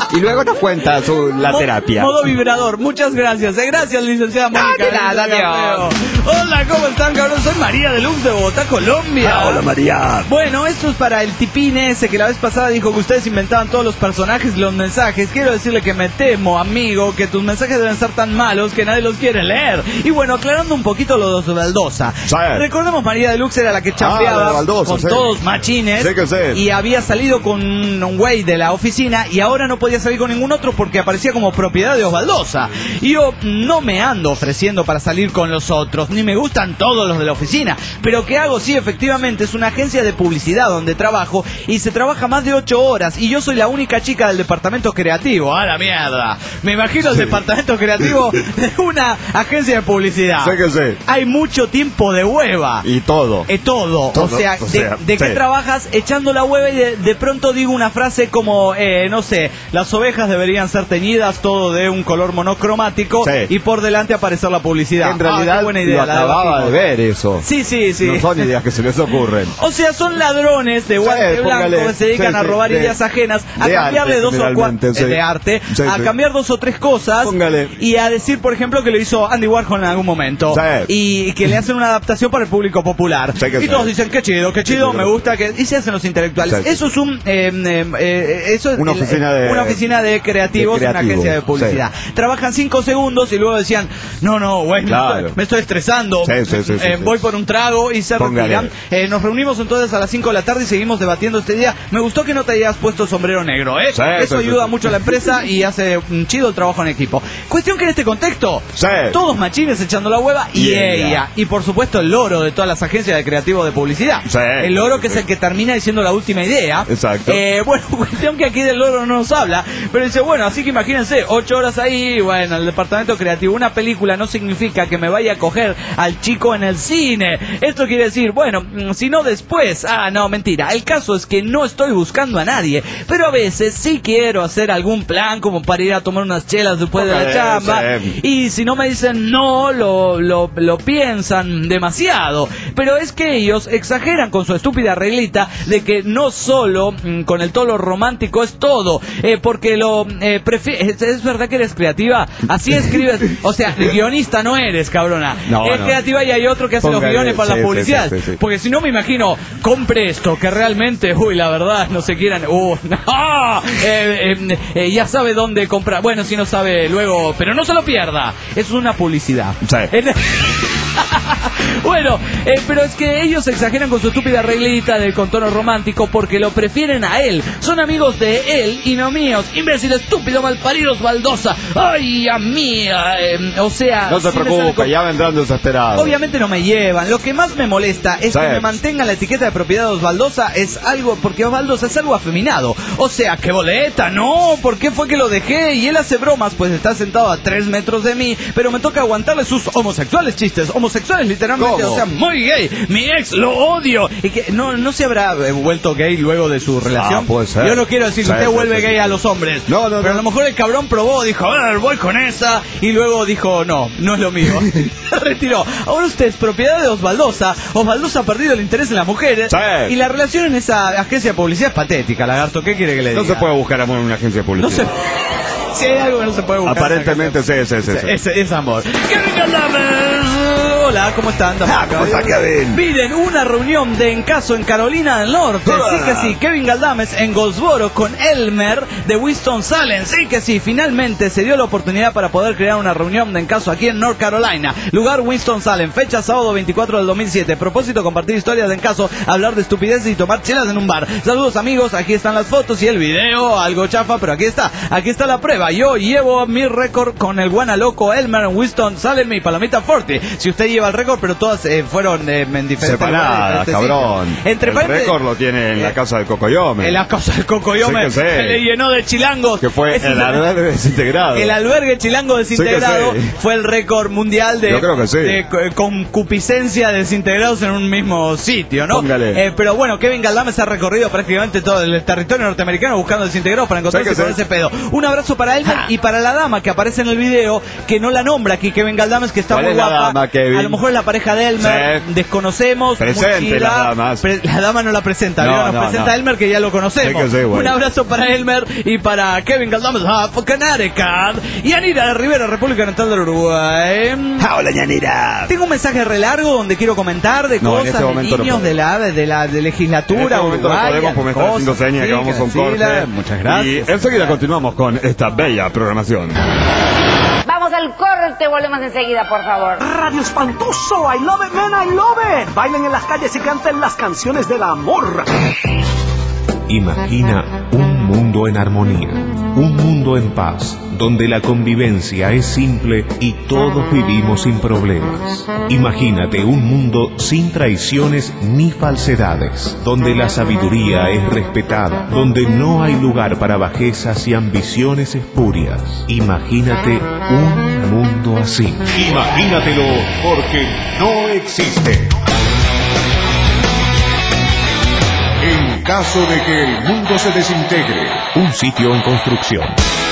Y luego nos cuenta su, la Mo- terapia. Modo vibrador. Muchas gracias. Eh, gracias, licenciada Mónica. Ah, de nada, adiós. Hola, ¿cómo están, cabrón? Soy María de Luz de Bogotá, Colombia. Ah, hola, María. Bueno, esto es para el tipín ese que la vez pasada dijo que ustedes inventaban todos los personajes y los mensajes. Quiero decirle que me temo, amigo, que tus mensajes deben ser tan malos que nadie los quiere leer. Y bueno, aclarando un poquito lo de Baldosa. Sí. Recordemos, María Deluxe era la que chambeaba Ah, de Baldosa, con sí. todos machines. Sí que sí. Y había salido con un güey de la oficina y ahora no podía salir con ningún otro porque aparecía como propiedad de Osvaldosa. Y yo no me ando ofreciendo para salir con los otros, ni me gustan todos los de la oficina. Pero ¿qué hago? Sí, efectivamente, es una agencia de publicidad donde trabajo y se trabaja más de ocho horas y yo soy la única chica del departamento creativo. ¡A la mierda! Me imagino el departamento creativo de una agencia de publicidad. Sé que sí. Hay mucho tiempo de hueva. Y todo. Eh, todo. Todo, O sea, o de, sea, de qué sí. trabajas echando la hueva y de, de pronto digo una frase como, eh, no sé, las ovejas deberían ser teñidas, todo de un color monocromático Sí. y por delante aparecer la publicidad. En realidad Ah, qué buena idea, lo la de acababa Bajito. de ver eso. Sí, sí, sí. No son ideas que se les ocurren. O sea, son ladrones de guante Sí, blanco póngale. que se dedican Sí, a sí, robar de- ideas ajenas, a de cambiarle arte, dos o cuatro generalmente, sí. de arte, Sí, a sí. cambiar dos o tres cosas Póngale. y a decir, por ejemplo, que lo hizo Andy Warhol en algún momento Sí. y que le hacen una adaptación para el público popular. Sí, que Y sí. todos dicen, qué chido, qué chido, Sí, me sí. gusta que... Y se hacen los intelectuales. Sí, sí. Eso es un... eh, eh, eh, eso es Una el- oficina de- una oficina de creativos, de en una creativos, agencia de publicidad. sí. Trabajan cinco segundos y luego decían, no, no, güey, me Claro. estoy- me estoy estresando, Sí, sí, sí, sí, eh, sí. voy por un trago y se Póngale. retiran. Eh, nos reunimos entonces a las cinco de la tarde y seguimos debatiendo este día. Me gustó que no te hayas puesto sombrero negro, ¿eh? Sí, Eso sí, sí, ayuda sí. mucho a la empresa y hace un chido el trabajo en equipo. Cuestión que en este contexto, Sí. todos machines echando la hueva y Y ella. ella. Y por supuesto el loro de todas las agencias de creativo de publicidad. Sí. El loro que es el que termina diciendo la última idea. Exacto. Eh, bueno, cuestión que aquí del loro no nos habla, pero dice, bueno, así que imagínense, ocho horas ahí, bueno, el departamento creativo. Una película no significa que me vaya a coger al chico en el cine. Esto quiere decir, bueno, mm, si no después. Ah, no, mentira. El caso es que no estoy buscando a nadie, pero a veces sí quiero hacer algún plan como para ir a tomar unas chelas después de la Ok, chamba. sí. Y si no me dicen no, lo, lo, lo piensan demasiado. Pero es que ellos exageran con su estúpida reglita de que no solo mm, con el tono romántico es todo, eh, porque lo eh, prefi- es, es verdad que eres creativa, así escribes, o sea, guionista no eres, cabrona. No, es no. creativa y hay otro que hace Póngale, los guiones para sí, las sí, publicidades. sí, sí, sí. Porque si no me imagino, compre esto, que realmente, uy, la verdad, no se quieran, uh, no, eh, eh, eh, ya sabe dónde comprar. Bueno, si no sabe luego, pero no se lo pierda. Es una publicidad. Sí. En- Bueno, eh, pero es que ellos exageran con su estúpida reglita del contorno romántico porque lo prefieren a él. Son amigos de él y no míos. Imbécil, estúpido, malparidos, baldosa. Ay, a mí, eh, o sea... No se sí me sale preocupe, con- ya vendrán desesperados. Obviamente no me llevan. Lo que más me molesta es Sí. que me mantengan la etiqueta de propiedad de Osvaldosa. Es algo, porque Osvaldosa es algo afeminado. O sea, qué boleta, no. ¿Por qué fue que lo dejé? Y él hace bromas, pues está sentado a tres metros de mí, pero me toca aguantarle sus homosexuales chistes. Homosexuales, literalmente. ¿Cómo? O sea, muy gay. Mi ex lo odio. Y que no, no se habrá eh, vuelto gay luego de su relación. Ah, puede ser. Yo no quiero decir que Sí, usted sí, vuelve sí, gay sí. a los hombres. No, no, Pero no. a lo mejor el cabrón probó, dijo, a ver, voy con esa. Y luego dijo, no, no es lo mío. Se retiró. Ahora usted es propiedad de Osvaldosa. Osvaldosa ha perdido el interés en las mujeres. Sí. Y la relación en esa agencia de publicidad es patética, lagarto. ¿Qué quiere que le diga? No se puede buscar amor en una agencia de No publicidad. se... Si hay algo que no se puede buscar. Aparentemente sí, sí, sí. sí. Es, es amor. Kevin Galdames. Hola, ¿cómo están? Ah, ¿cómo está, Kevin? Piden una reunión de encaso en Carolina del Norte. Ah. Sí que sí, Kevin Galdames en Goldsboro con Elmer de Winston-Salem. Sí que sí, finalmente se dio la oportunidad para poder crear una reunión de encaso aquí en North Carolina. Lugar Winston-Salem, fecha sábado veinticuatro del dos mil siete. Propósito compartir historias de encaso, hablar de estupideces y tomar chelas en un bar. Saludos amigos, aquí están las fotos y el video, algo chafa, pero aquí está, aquí está la prueba. Yo llevo mi récord con el guana loco Elmer en Winston-Salem y Palomita Forte. Si usted lleva el récord, pero todas eh, fueron eh, en diferentes Separadas, lugares, diferentes cabrón. sitios. Entre el paréntesis- récord lo tiene en la Eh, casa del Cocoyome. En la casa del Cocoyome Sí que sí. se le llenó de chilangos. Que fue Ese el es albergue desintegrado. el albergue chilango desintegrado Sí que sí. fue el récord mundial de, Yo creo que sí. de co- concupiscencia de desintegrados en un mismo sitio, ¿no? Póngale. Eh, pero bueno, Kevin Galdames ha recorrido prácticamente todo el territorio norteamericano buscando desintegrados para encontrarse Sí que con sí. ese pedo. Un abrazo para él y para la dama que aparece en el video, que no la nombra aquí Kevin Galdames, que está ¿Cuál muy es la guapa. dama, Kevin? A lo lo mejor es la pareja de Elmer. Sí. Desconocemos. Presente Muchila, las damas. Pre- la dama no la presenta, No, ¿vio? Nos no, presenta no. a Elmer, que ya lo conocemos. Sí que sí, güey. Un abrazo para Elmer y para Kevin Galdames, of Connecticut. Y Anira de Rivera, República Oriental del Uruguay. Hola, Yanira. Tengo un mensaje re largo donde quiero comentar de No, en cosas este de momento no niños puedo. de la de la de legislatura En este momento no uruguaya, podemos porque me están haciendo cosas, señas sí, que vamos a un Graciela, corte. muchas gracias. Y enseguida continuamos con esta bella programación. Vamos al corte, volvemos enseguida, por favor. Radio Espantoso, I love it, man, I love it. Bailen en las calles y canten las canciones del amor. Imagina un mundo en armonía, un mundo en paz, donde la convivencia es simple y todos vivimos sin problemas. Imagínate un mundo sin traiciones ni falsedades, donde la sabiduría es respetada, donde no hay lugar para bajezas y ambiciones espurias. Imagínate un mundo así. Imagínatelo, porque no existe. En caso de que el mundo se desintegre, un sitio en construcción.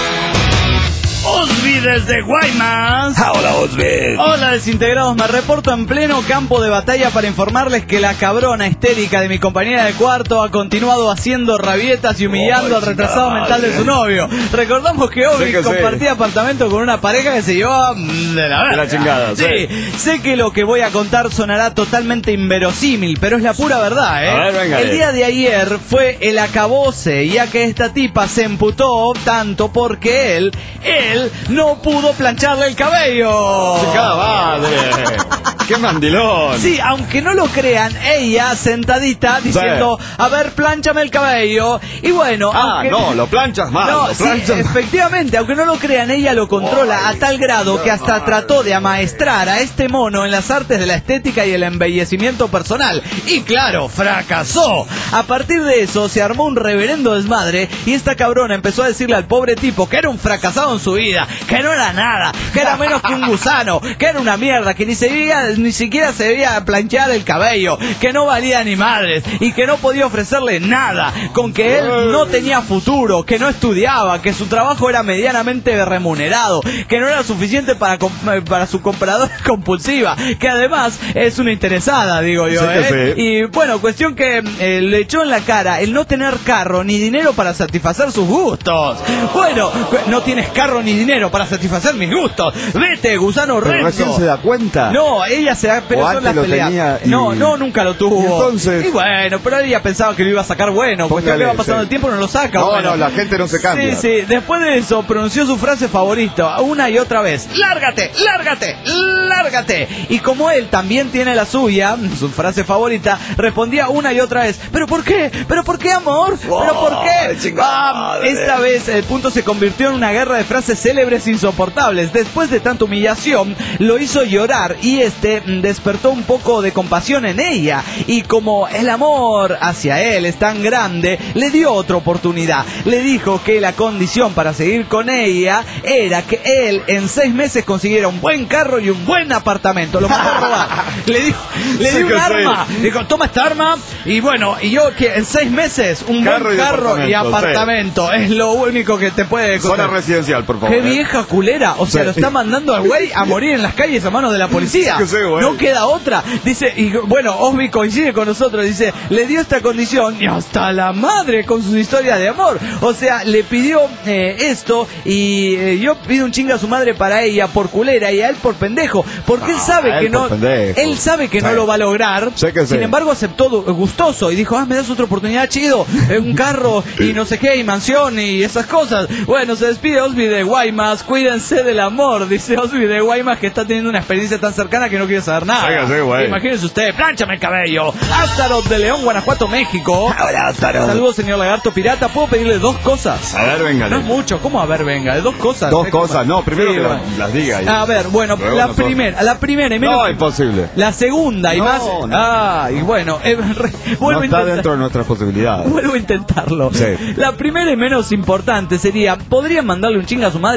Osby desde Guaymas. Hola, Osby. Hola, desintegrados. Me reporto en pleno campo de batalla para informarles que la cabrona histérica de mi compañera de cuarto ha continuado haciendo rabietas y humillando Oh, al retrasado madre. mental de su novio. Recordamos que Osby Sí que sí. compartía apartamento con una pareja que se llevaba mm, de la verga. De la chingada, sí. sí. Sé que lo que voy a contar sonará totalmente inverosímil, pero es la pura verdad, ¿eh? A ver, venga, el eh. día de ayer fue el acabose, ya que esta tipa se emputó tanto porque él, él no pudo plancharle el cabello. Chica madre. ¡Qué mandilón! Sí, aunque no lo crean, ella sentadita diciendo, a ver, plánchame el cabello. Y bueno, Ah, aunque... no, lo planchas mal. No, lo sí, planchas... efectivamente, aunque no lo crean, ella lo controla a tal grado que hasta trató de amaestrar a este mono en las artes de la estética y el embellecimiento personal. Y claro, fracasó. A partir de eso se armó un reverendo desmadre y esta cabrona empezó a decirle al pobre tipo que era un fracasado en su vida, que no era nada, que era menos que un gusano, que era una mierda, que ni se veía, ni siquiera se veía planchar el cabello, que no valía ni madres y que no podía ofrecerle nada, con que él no tenía futuro, que no estudiaba, que su trabajo era medianamente remunerado, que no era suficiente para, comp- para su compradora compulsiva, que además es una interesada, digo yo, Sí que ¿eh? sí. Y bueno, cuestión que eh, le echó en la cara el no tener carro ni dinero para satisfacer sus gustos. Bueno, cu- no tienes carro ni dinero para satisfacer mis gustos. Vete, gusano Pero recién recto. se da cuenta. No, ella se da, pero O son antes las lo peleas. tenía y- No, no, nunca lo tuvo. ¿Y entonces? Y bueno, pero ella pensaba que lo iba a sacar bueno. Cuestión Póngale, que va pasando sí. el tiempo, no lo saca. No, bueno. no, la gente no se cambia. Sí, sí. Después de eso, pronunció su frase favorita una y otra vez. ¡Lárgate! ¡Lárgate! ¡Lárgate! Y como él también tiene la suya, su frase favorita, respondía una y otra vez. ¿Pero por qué? ¿Pero por qué, amor? ¿Pero por qué? Ah, esta vez el punto se convirtió en una guerra de frases célebres insoportables. Después de tanta humillación, lo hizo llorar y este mm, despertó un poco de compasión en ella. Y como el amor hacia él es tan grande, le dio otra oportunidad. Le dijo que la condición para seguir con ella era que él en seis meses consiguiera un buen carro y un buen apartamento. Lo mandó a robar. Le dijo, le Sí dio un que sí. arma. Le dijo, toma esta arma. Y bueno, y yo que en seis meses un Carro buen y carro y apartamento, apartamento. Es lo único que te puede Zona costar. residencial, por favor. Qué ¿eh? vieja culera. O sea, Sí. lo está mandando al güey a morir en las calles a manos de la policía. Sí que sí, güey. No queda otra. Dice, y bueno, Osby coincide con nosotros. Dice, le dio esta condición y hasta la madre con su historia de amor. O sea, le pidió eh, esto y eh, yo pido un chinga a su madre para ella por culera y a él por pendejo. Porque él Ah, sabe a que él no. por pendejo. Él sabe que Sí. no lo va a lograr. Sí que sí. Sin embargo, aceptó du- gustoso y dijo, ah, me das otra oportunidad, chido. eh, un carro y no sé qué, y mansión y esas cosas. Bueno, se despide Osby de Guaymas. Cuídense del amor, dice Osby de Guaymas, que está teniendo una experiencia tan cercana que no quiere saber nada. Oiga, sí, güey. Imagínense usted, plánchame el cabello. Astaroth de León, Guanajuato, México. Hola, Astaroth. Saludos, señor Lagarto Pirata. ¿Puedo pedirle dos cosas? A ver, venga. No es mucho, ¿cómo? A ver, venga, de dos cosas. Dos ¿eh? cosas, no, primero Sí, que bueno. las, las diga. y- A ver, bueno, Luego la nosotros. primera, la primera y menos. No, imposible. La segunda y No, más. no. Ah, y bueno, eh, re- vuelvo No a está intentar. dentro de nuestras posibilidades. Vuelvo a intentarlo. Sí. La primera y menos importante sería, ¿podrían mandarle un chinga a su madre a mi jefa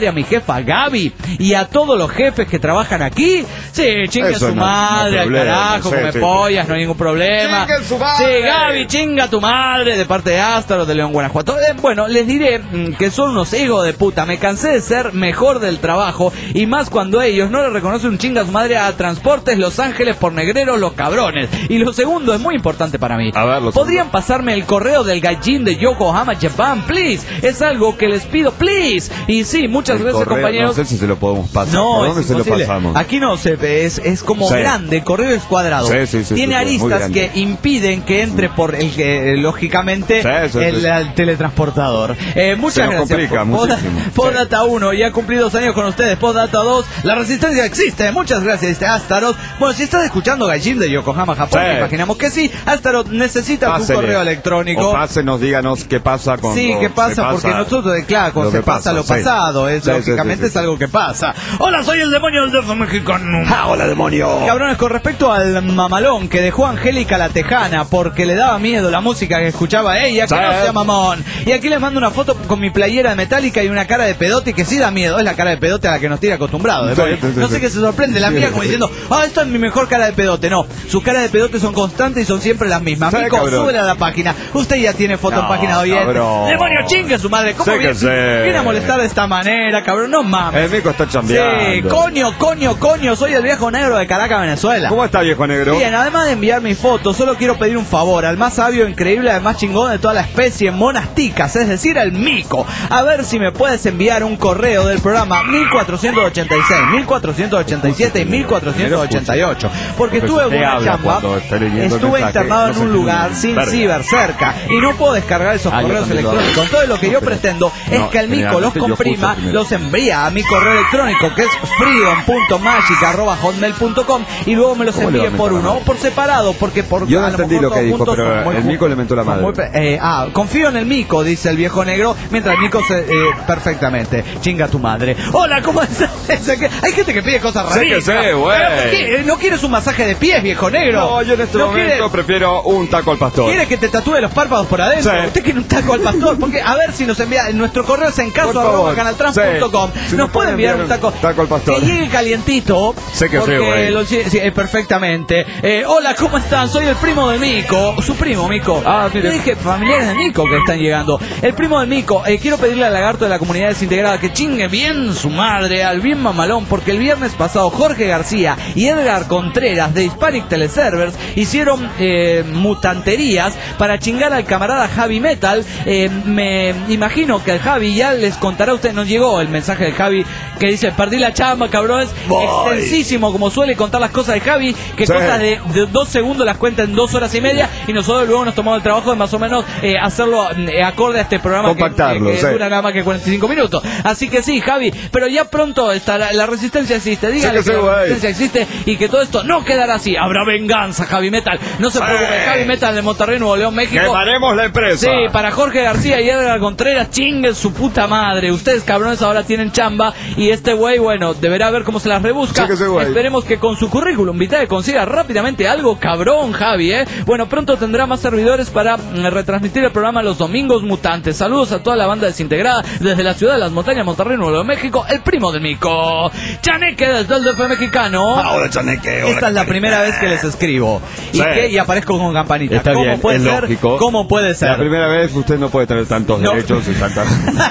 jefa Gaby y a todos los jefes que trabajan aquí. Sí, chinga Eso su no, madre, no al problema, carajo, sí, come sí. pollas, no hay ningún problema. ¡Chinga su madre! Sí, Gaby, chinga tu madre, de parte de Ástaro, de León, Guanajuato. Eh, bueno, les diré mm, que son unos hijos de puta. Me cansé de ser mejor del trabajo, y más cuando ellos no le reconocen un chinga a su madre a Transportes Los Ángeles por negreros, los cabrones. Y lo segundo es muy importante para mí. A ver, lo ¿Podrían segundo. pasarme el correo del gallín de Yokohama, Japan, please? Es algo que les pido, please. Y sí, muchas El gracias, correo, compañeros. No sé si se lo podemos pasar. No, ¿Por es dónde se lo imposible. pasamos? Aquí no se ve, es, es como Sí. grande, el correo es cuadrado. Sí, sí, sí, Tiene sí, sí, muy aristas grande. que impiden que entre por el que, eh, lógicamente, Sí, sí, el, sí. el teletransportador. Eh, muchas Se nos gracias. complica Poda- muchísimo. Postdata uno, ya cumplí dos años con ustedes. Postdata dos, la resistencia existe. Muchas gracias, este Astaroth. Bueno, si estás escuchando Gallín de Yokohama, Japón, Sí. imaginamos que sí. Astaroth necesita tu Pásele. correo electrónico. O pásenos, díganos qué pasa con. Sí, ¿qué pasa? Porque nosotros, eh, claro, cuando lo se que pasa, pasa, lo sí. pasado, es, Sí, sí, lógicamente sí, sí, es algo que pasa. Hola, soy el demonio del D F mexicano. ¡Ah, hola, demonio! Cabrones, con respecto al mamalón que dejó Angélica la Tejana porque le daba miedo la música que escuchaba ella, que Sí. no sea mamón. Y aquí les mando una foto con mi playera de Metallica y una cara de pedote que sí da miedo. Es la cara de pedote a la que nos tiene acostumbrados. Sí, ¿eh? sí, sí, No sé sí. qué se sorprende la Sí, mía sí. como diciendo, ah, esta es mi mejor cara de pedote. No, sus caras de pedote son constantes y son siempre las mismas. Sí, Mico, cabrón. súbela a la página. Usted ya tiene foto en No, página de oyente. cabrón. Demonio, chingue su madre. ¿Cómo Sí que viene, sí. viene a molestar de esta manera, cabrón? No mames. El mico está chambeando. Sí, coño, coño, coño, soy el viejo negro de Caracas, Venezuela. ¿Cómo está, viejo negro? Bien, además de enviar mi foto, solo quiero pedir un favor al más sabio, increíble, al más chingón de toda la especie, monasticas, es decir, al mico. A ver si me puedes enviar un correo del programa mil cuatrocientos ochenta y seis, mil cuatrocientos ochenta y siete y mil cuatrocientos ochenta y ocho. Porque Porque estuve usted con una habla chamba, cuando esté leyendo el estuve mensaje, internado no en se un entiende lugar ni sin verga. ciber cerca y no puedo descargar esos Ah, yo correos también lo hago. electrónicos. Entonces lo que yo No, pretendo pero- es no, que el mico los generalmente yo comprima, escucho primero. los envía a mi correo electrónico que es freedom punto magic arroba hotmail punto com y luego me los ¿Cómo le va envíe a por mentar la uno o madre? por separado, porque por Yo no a lo entendí mejor lo que todos dijo, juntos pero son muy el ju- mico le mentó la son madre. muy pe- eh, ah, confío en el mico, dice el viejo negro, mientras el mico se, eh, perfectamente, chinga tu madre. Hola, ¿cómo estás? Hay gente que pide cosas Sí que raras. sé, güey. ¿Qué? ¿No quieres un masaje de pies, viejo negro? No, yo en este ¿No momento quieres- prefiero un taco al pastor. ¿Quiere que te tatúe los párpados por adentro? Sí. Usted quiere un taco al pastor, porque a ver si nos envía, nuestro correo es en caso Por favor. arroba canaltrans punto com. Sí. Si Nos nos puede puede enviar enviar un taco, un taco al pastor. que llegue calientito. Sé que sí, porque güey. lo- sí, sí, eh, perfectamente. Eh, hola, ¿cómo están? Soy el primo del Mico, su primo Mico. Ah, mire. Yo dije familiares del Mico que están llegando. El primo del Mico, eh, quiero pedirle al lagarto de la comunidad desintegrada que chingue bien su madre, al bien mamalón, porque el viernes pasado Jorge García y Edgar Contreras de Hispanic Teleservers hicieron eh, mutanterías para chingar al camarada Javi Metal. Eh, me imagino que el Javi ya les contará a ustedes, nos llegó el mensaje de Javi que dice, perdí la chamba, cabrones, extensísimo como suele contar las cosas de Javi, que Sí. cosas de, de dos segundos las cuenta en dos horas y media, y nosotros luego nos tomamos el trabajo de más o menos eh, hacerlo eh, acorde a este programa que, Compactarlo, que, que sí. dura nada más que cuarenta y cinco minutos. Así que sí, Javi, pero ya pronto estará, la resistencia existe, dígale Sí que, que sí, la güey. resistencia existe y que todo esto no quedará así, habrá venganza, Javi Metal, no se Sí. preocupe, Javi Metal de Monterrey, Nuevo León, México. Quemaremos la empresa. Sí, para Jorge García y Edgar Contreras, chinguen su puta madre. Ustedes, cabrones, ahora tienen chamba y este güey, bueno, deberá ver cómo se las rebusca. Sí que sí, güey. Esperemos que con su currículum vitae consiga rápidamente algo cabrón, Javi, ¿eh? Bueno, pronto tendrá más servidores para mm, retransmitir el programa los domingos mutantes. Saludos a toda la banda desintegrada desde la ciudad de las montañas, Monterrey, Nuevo León, México, el primo del Mico. Chaneque desde el D F mexicano. Ahora, chaneque, ahora, Esta es la primera vez que les escribo. Y, Sí. que, y aparezco con campanita. Está ¿Cómo bien, puede es ser? lógico. ¿Cómo puede ser? La primera vez usted no puede tener tantos No. derechos y tantas...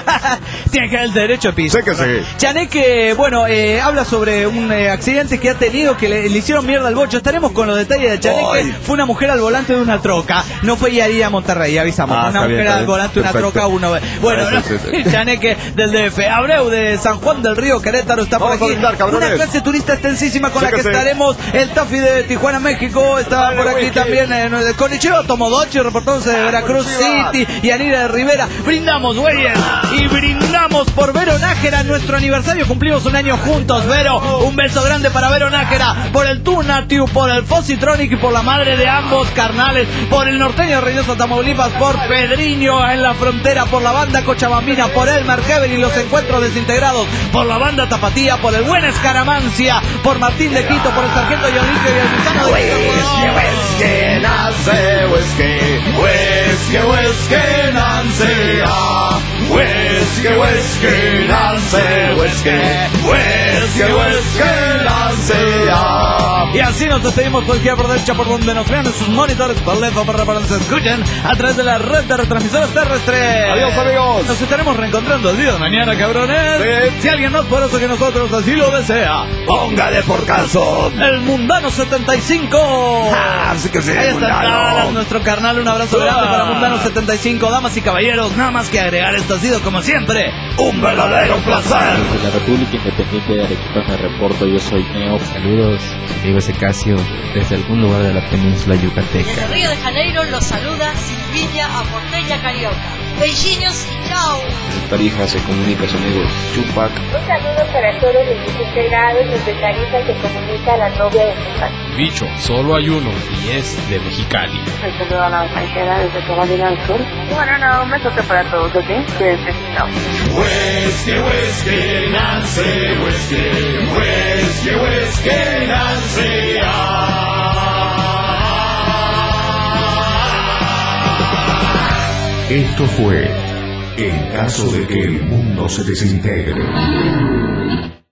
Tiene que dar el derecho de piso. Sé que sí. Chaneque, bueno, eh, habla sobre un eh, accidente que ha tenido, que le, le hicieron mierda al bocho. Estaremos con los detalles de Chaneque. Ay. Fue una mujer al volante de una troca. No fue Yaría a Monterrey, avisamos. Ah, una está mujer bien, está al bien. volante de una Perfecto. troca. Uno... Bueno, Sí, ¿no? sí, sí. Chaneque del D F. Abreu de San Juan del Río, Querétaro, está Vamos por aquí. a brindar, cabrones. Una clase turista extensísima con Sí la que, que sí. estaremos. El Tafi de Tijuana, México, está Dale, por aquí whisky. también. Eh, Konnichiwa Tomodachi, reportándose de Veracruz Konnichiwa. City. Y Anira de Rivera. Brindamos, güeyes. Y brindamos por Vero Nájera, nuestro aniversario. Cumplimos un año juntos, Vero. Un beso grande para Vero Nájera. Por el Tunatiu, por el Fositronic y por la madre de ambos carnales. Por el norteño de Reynosa, Tamaulipas. Por Pedriño en la frontera. Por la banda Cochabambina. Por el Marquever y los encuentros desintegrados. Por la banda Tapatía. Por el buen Escaramancia. Por Martín de Quito. Por el sargento Yonique y el Gusano de Whisky, nace, whisky, whisky, whisky, nace, ah. Whisky, whisky, Nancy, whisky, whisky, whisky, Nancy. Y así nos despedimos por izquierda por derecha por donde nos vean en sus monitores, por lejos, por donde se escuchen a través de la red de retransmisoras terrestres. Adiós, amigos. Nos estaremos reencontrando el día de mañana, cabrones. Sí. Si alguien más poderoso que nosotros así lo desea, póngale por caso el Mundano setenta y cinco. Ah, sí que sí, ahí está Mundano. nuestro carnal, un abrazo ah. grande para Mundano setenta y cinco. Damas y caballeros, nada más que agregar, esto ha sido como siempre un verdadero placer. Desde la República Independiente de Arequipa me reporto, yo soy Neo. Saludos, digo Ecasio, desde algún lugar de la península yucateca. Desde Río de Janeiro los saluda Silvinia Aporteña Carioca. Beijinhos y chao. Tarija se comunica a su amigo Chupac. Un saludo para todos los diecisiete grados desde Tarija se comunica a la novia de Chupac. Bicho, solo hay uno y es de Mexicali. Un saludo a la extranjera desde Carolina del Sur. Bueno, no, un besote para todos, ¿ok? Cuídense, chao. Whisky, whisky, Nancy, whisky, whisky, whisky, Nancy. Esto fue En caso de que el mundo se desintegre.